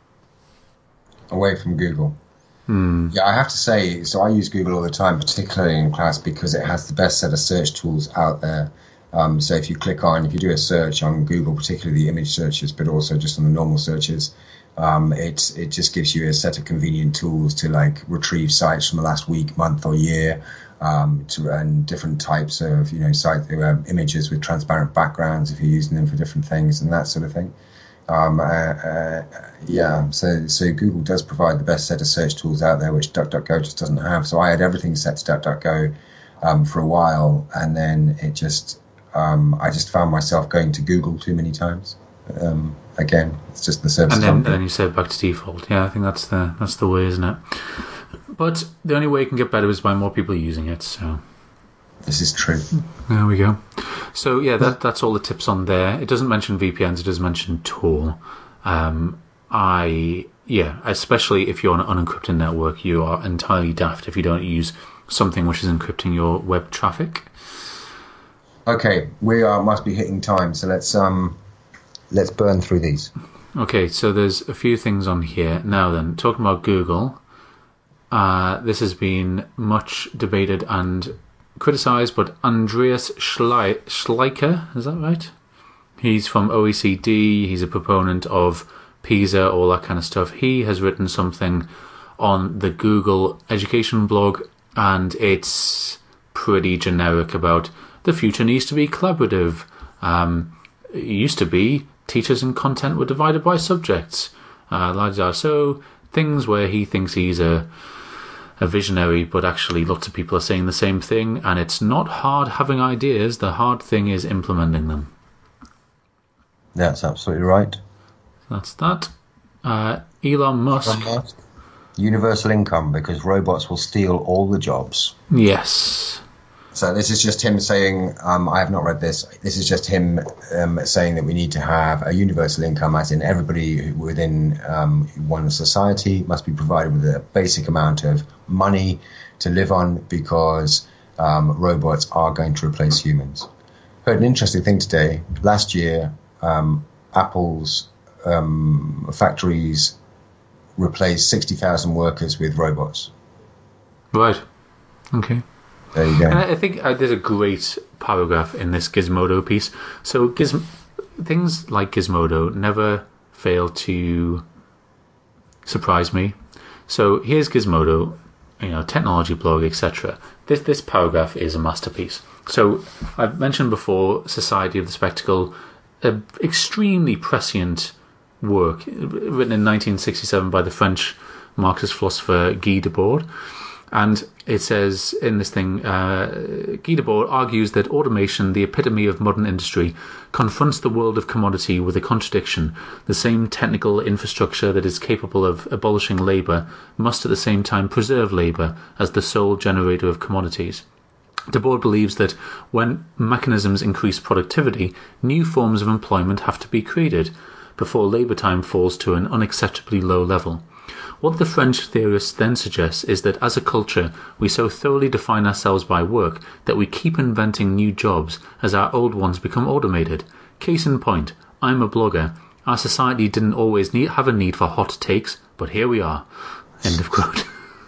Away from Google. Hmm. Yeah, I have to say, so I use Google all the time, particularly in class, because it has the best set of search tools out there. Um, so if you click on, if you do a search on Google, particularly the image searches, but also just on the normal searches, um, it it just gives you a set of convenient tools to like retrieve sites from the last week, month, or year. Um, to and different types of you know site uh, images with transparent backgrounds if you're using them for different things and that sort of thing. Um, uh, uh, yeah, so so Google does provide the best set of search tools out there, which DuckDuckGo just doesn't have. So I had everything set to DuckDuckGo um, for a while, and then it just um, I just found myself going to Google too many times. Um, again, it's just the service. And then, then you set it back to default. Yeah, I think that's the that's the way, isn't it? But the only way it can get better is by more people using it, so... This is true. There we go. So, yeah, that that's all the tips on there. It doesn't mention V P Ns, it does mention Tor. Um, I... Yeah, especially if you're on an unencrypted network, you are entirely daft if you don't use something which is encrypting your web traffic. Okay, we are must be hitting time, so let's um let's burn through these. Okay, so there's a few things on here. Now then, talking about Google, uh, this has been much debated and criticised, but Andreas Schlei- Schleicher, is that right? He's from O E C D, he's a proponent of PISA, all that kind of stuff. He has written something on the Google education blog, and it's pretty generic about the future needs to be collaborative. Um, it used to be teachers and content were divided by subjects. Uh, so things where he thinks he's a a visionary, but actually lots of people are saying the same thing, and it's not hard having ideas. The hard thing is implementing them. That's absolutely right. That's that. Uh, Elon Musk. Elon Musk. Universal income, because robots will steal all the jobs. Yes. So this is just him saying, um, I have not read this, this is just him um, saying that we need to have a universal income, as in everybody within um, one society must be provided with a basic amount of money to live on, because um, robots are going to replace humans. Heard an interesting thing today. Last year, um, Apple's um, factories replaced sixty thousand workers with robots. Right. Okay. There you go. And I think uh, there's a great paragraph in this Gizmodo piece. So Giz- things like Gizmodo never fail to surprise me. So here's Gizmodo, you know, technology blog, et cetera. This this paragraph is a masterpiece. So I've mentioned before, Society of the Spectacle, a extremely prescient work written in nineteen sixty-seven by the French Marxist philosopher Guy Debord. And it says in this thing, uh, Guy Debord argues that automation, the epitome of modern industry, confronts the world of commodity with a contradiction. The same technical infrastructure that is capable of abolishing labour must at the same time preserve labour as the sole generator of commodities. Debord believes that when mechanisms increase productivity, new forms of employment have to be created before labour time falls to an unacceptably low level. What the French theorist then suggests is that as a culture, we so thoroughly define ourselves by work that we keep inventing new jobs as our old ones become automated. Case in point, I'm a blogger. Our society didn't always need, have a need for hot takes, but here we are. End of quote.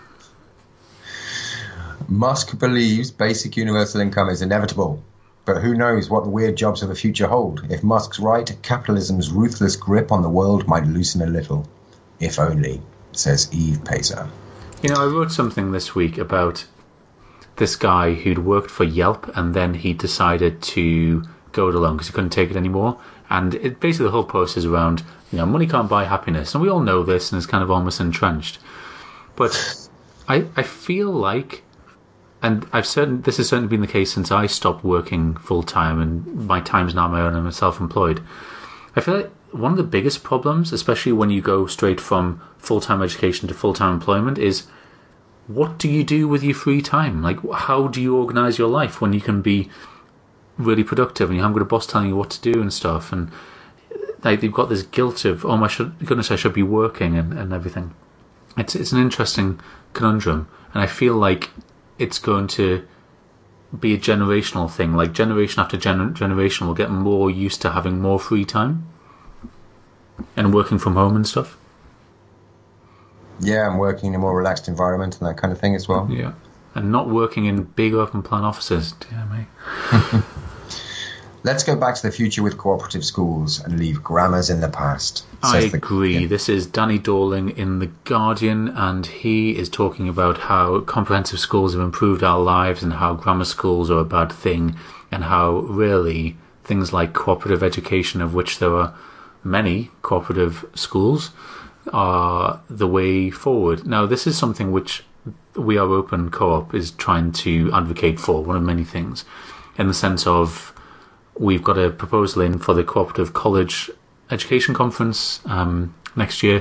Musk believes basic universal income is inevitable, but who knows what the weird jobs of the future hold. If Musk's right, capitalism's ruthless grip on the world might loosen a little. If only, says Eve Pacer. You know, I wrote something this week about this guy who'd worked for Yelp, and then he decided to go it alone because he couldn't take it anymore. And it basically, the whole post is around, you know, money can't buy happiness, and we all know this, and it's kind of almost entrenched. But I I feel like, and I've certain this has certainly been the case since I stopped working full time, and my time's now my own, and I'm self-employed. I feel like one of the biggest problems, especially when you go straight from full-time education to full-time employment, is what do you do with your free time? Like, how do you organise your life when you can be really productive and you haven't got a boss telling you what to do and stuff? And like, you've got this guilt of, oh my should, goodness, I should be working and, and everything. It's it's an interesting conundrum, and I feel like it's going to be a generational thing. Like, generation after gener- generation will get more used to having more free time and working from home and stuff. Yeah, I'm working in a more relaxed environment and that kind of thing as well. Yeah, and not working in big open plan offices. Dear me. Let's go back to the future with cooperative schools and leave grammars in the past. I the, agree. yeah. This is Danny Dorling in The Guardian, and he is talking about how comprehensive schools have improved our lives and how grammar schools are a bad thing, and how really things like cooperative education, of which there are many cooperative schools, are the way forward. Now, this is something which We Are Open Co-op is trying to advocate for, one of many things, in the sense of we've got a proposal in for the Cooperative College Education Conference um, next year,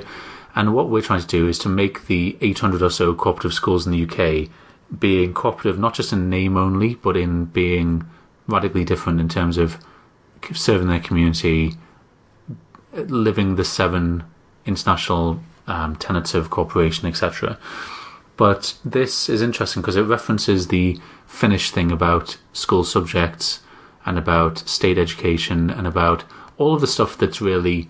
And what we're trying to do is to make the eight hundred or so cooperative schools in the U K being cooperative, not just in name only, but in being radically different in terms of serving their community, living the seven international um, tenets of cooperation, et cetera. But this is interesting because it references the Finnish thing about school subjects and about state education and about all of the stuff that's really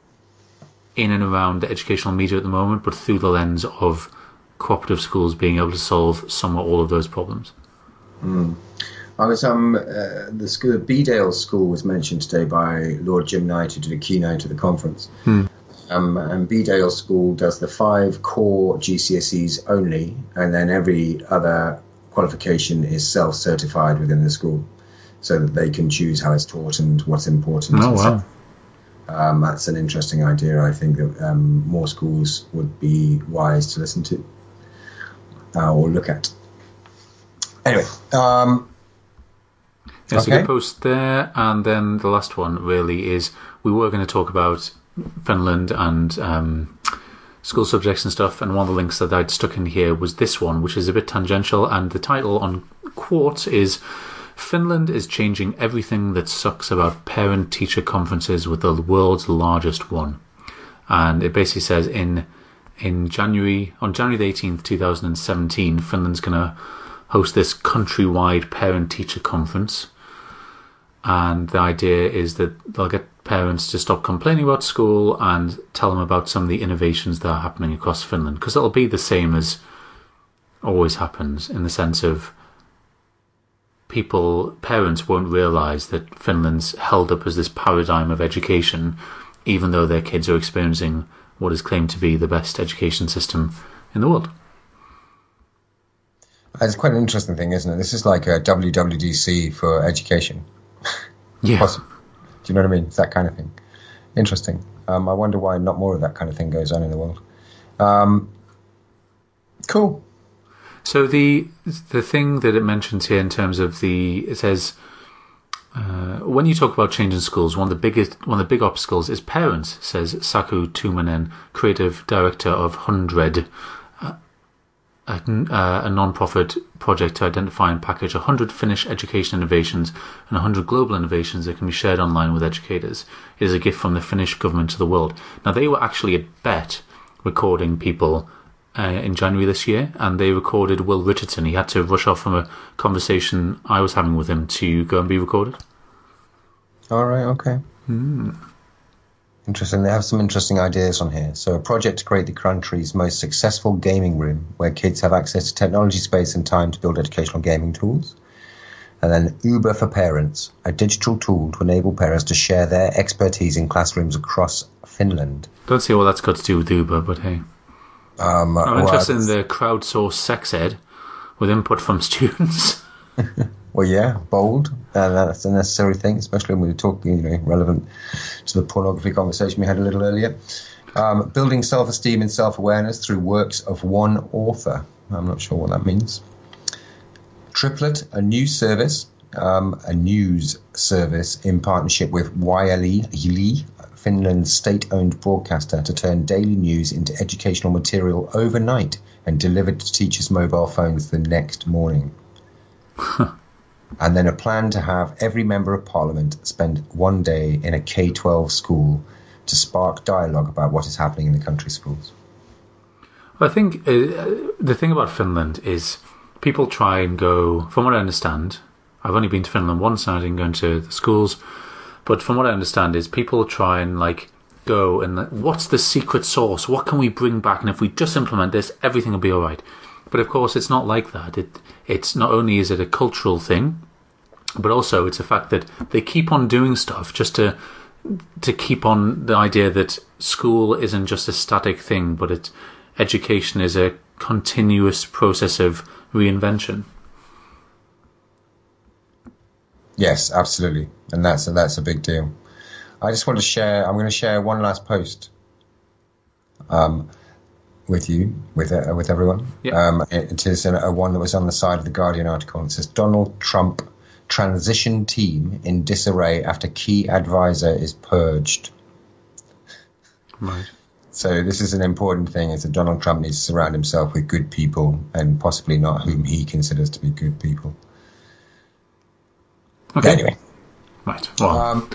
in and around the educational media at the moment, but through the lens of cooperative schools being able to solve some or all of those problems. Mm. I was um uh, the school, Bedale School was mentioned today by Lord Jim Knight, who did a keynote at the conference. Hmm. Um, and Bedale School does the five core G C S Es only, and then every other qualification is self-certified within the school, so that they can choose how it's taught and what's important. Oh wow! Um, that's an interesting idea. I think that um, more schools would be wise to listen to uh, or look at. Anyway. Um, Yeah, so okay. good post there, and then the last one really is we were going to talk about Finland and um, school subjects and stuff, and one of the links that I'd stuck in here was this one, which is a bit tangential, and the title on Quartz is Finland is changing everything that sucks about parent-teacher conferences with the world's largest one. And it basically says in in January, on January the eighteenth, twenty seventeen, Finland's going to host this countrywide parent-teacher conference. And the idea is that they'll get parents to stop complaining about school and tell them about some of the innovations that are happening across Finland. Because it'll be the same as always happens, in the sense of people, parents won't realise that Finland's held up as this paradigm of education, even though their kids are experiencing what is claimed to be the best education system in the world. It's quite an interesting thing, isn't it? This is like a W W D C for education. Yeah. Possible. Do you know what I mean? It's that kind of thing. Interesting. Um, I wonder why not more of that kind of thing goes on in the world. Um, cool. So the the thing that it mentions here in terms of the, it says, uh, when you talk about changing schools, one of the biggest, one of the big obstacles is parents, says Saku Tumanen, creative director of Hundred, a, a non-profit project to identify and package one hundred Finnish education innovations and one hundred global innovations that can be shared online with educators. It is a gift from the Finnish government to the world. Now, they were actually at BET recording people uh, in January this year, and they recorded Will Richardson. He had to rush off from a conversation I was having with him to go and be recorded. All right, okay. Mm. Interesting. They have some interesting ideas on here. So a project to create the country's most successful gaming room where kids have access to technology, space and time to build educational gaming tools. And then Uber for Parents, a digital tool to enable parents to share their expertise in classrooms across Finland. Don't see what that's got to do with Uber, but hey. Um, I'm well, interested in the crowdsourced sex ed with input from students. Well, yeah, bold. Uh, that's a necessary thing, especially when we were talking, you know, relevant to the pornography conversation we had a little earlier. Um, building self-esteem and self-awareness through works of one author. I'm not sure what that means. Triplet, a new service, um, a news service in partnership with Y L E, Finland's state-owned broadcaster, to turn daily news into educational material overnight and delivered to teachers' mobile phones the next morning. And then a plan to have every member of parliament spend one day in a K twelve school to spark dialogue about what is happening in the country schools. Well, I think uh, the thing about Finland is people try and go, from what I understand, I've only been to Finland once and I didn't go into the schools, but from what I understand is people try and like go and like, what's the secret sauce? What can we bring back? And if we just implement this, everything will be all right. But of course, it's not like that. It, it's not only is it a cultural thing, but also it's a fact that they keep on doing stuff just to to keep on the idea that school isn't just a static thing, but it, education is a continuous process of reinvention. Yes, absolutely, and that's a, that's a big deal. I just want to share. I'm going to share one last post. Um. With you, with uh, with everyone. Yep. Um, it, it is a, a one that was on the side of the Guardian article. It says Donald Trump transition team in disarray after key advisor is purged. Right. So this is an important thing, is that Donald Trump needs to surround himself with good people, and possibly not whom he considers to be good people. Okay. Anyway. Right. Well, Um,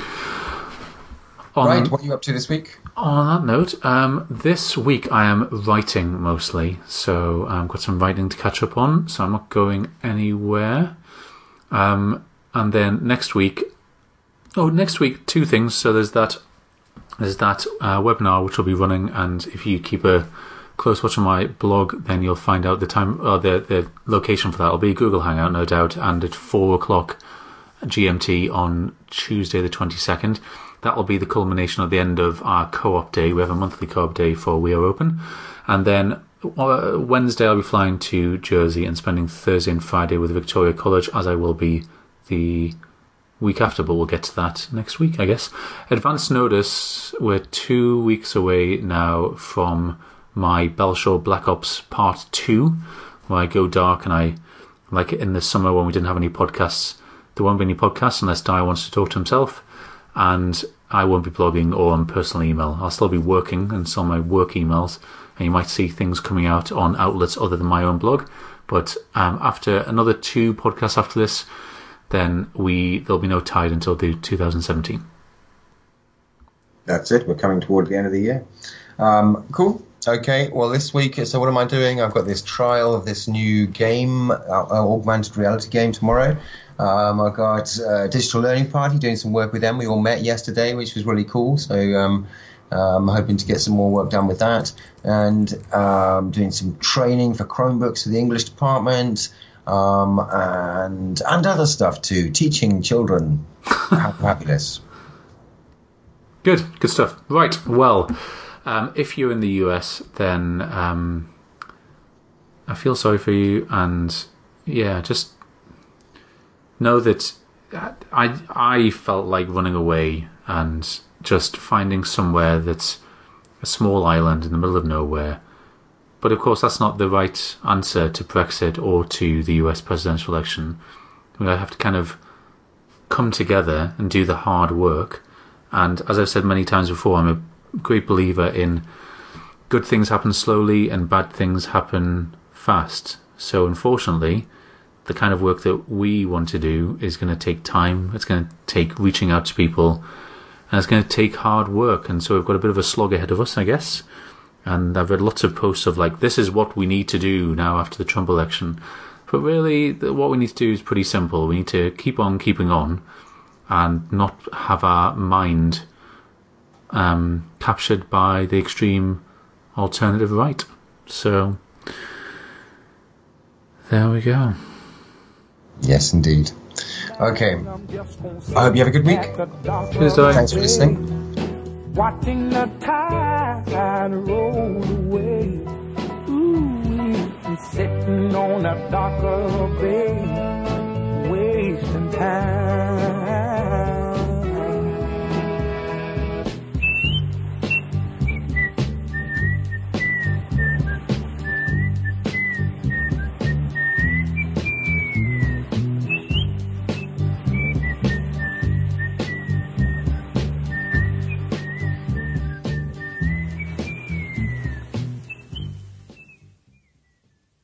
on, right, what are you up to this week? on that note, um, this week I am writing mostly, so I've got some writing to catch up on, so I'm not going anywhere. Um, and then next week, oh, next week, two things. So there's that, there's that uh, webinar which will be running, and if you keep a close watch on my blog, then you'll find out the time, or the the location for that. It'll be a Google Hangout, no doubt, and at four o'clock G M T on Tuesday the twenty-second. That will be the culmination of the end of our co-op day. We have a monthly co-op day for We Are Open. And then uh, Wednesday I'll be flying to Jersey and spending Thursday and Friday with Victoria College, as I will be the week after, but we'll get to that next week, I guess. Advance notice, we're two weeks away now from my Belshore Black Ops Part two, where I go dark, and I, like in the summer when we didn't have any podcasts, there won't be any podcasts unless Dyer wants to talk to himself, and I won't be blogging or on personal email. I'll still be working and still my work emails, and you might see things coming out on outlets other than my own blog. But um, after another two podcasts after this, then we there'll be no Tide until the two thousand seventeen. That's it. We're coming toward the end of the year. Um, cool. Okay. Well, this week, so what am I doing? I've got this trial of this new game, uh, augmented reality game tomorrow. Um, I've got a digital learning party, doing some work with them. We all met yesterday, which was really cool. So um, I'm hoping to get some more work done with that. And um, doing some training for Chromebooks for the English department, um, and and other stuff too, teaching children how to happiness. Good, good stuff. Right, well, um, if you're in the U S, then um, I feel sorry for you, and yeah, just know that I I felt like running away and just finding somewhere that's a small island in the middle of nowhere. But of course, that's not the right answer to Brexit or to the U S presidential election. We have to kind of come together and do the hard work. And as I've said many times before, I'm a great believer in good things happen slowly and bad things happen fast. So unfortunately, the kind of work that we want to do is going to take time. It's going to take reaching out to people, and it's going to take hard work. And so we've got a bit of a slog ahead of us, I guess. And I've read lots of posts of like, this is what we need to do now after the Trump election. But really, what we need to do is pretty simple. We need to keep on keeping on and not have our mind um, captured by the extreme alternative right. So, there we go. Yes, indeed. Okay. I hope you have a good week. Cheers, Di. Thanks for listening. Watching the tide roll away. Ooh, I'm sitting on a darker bay, wasting time.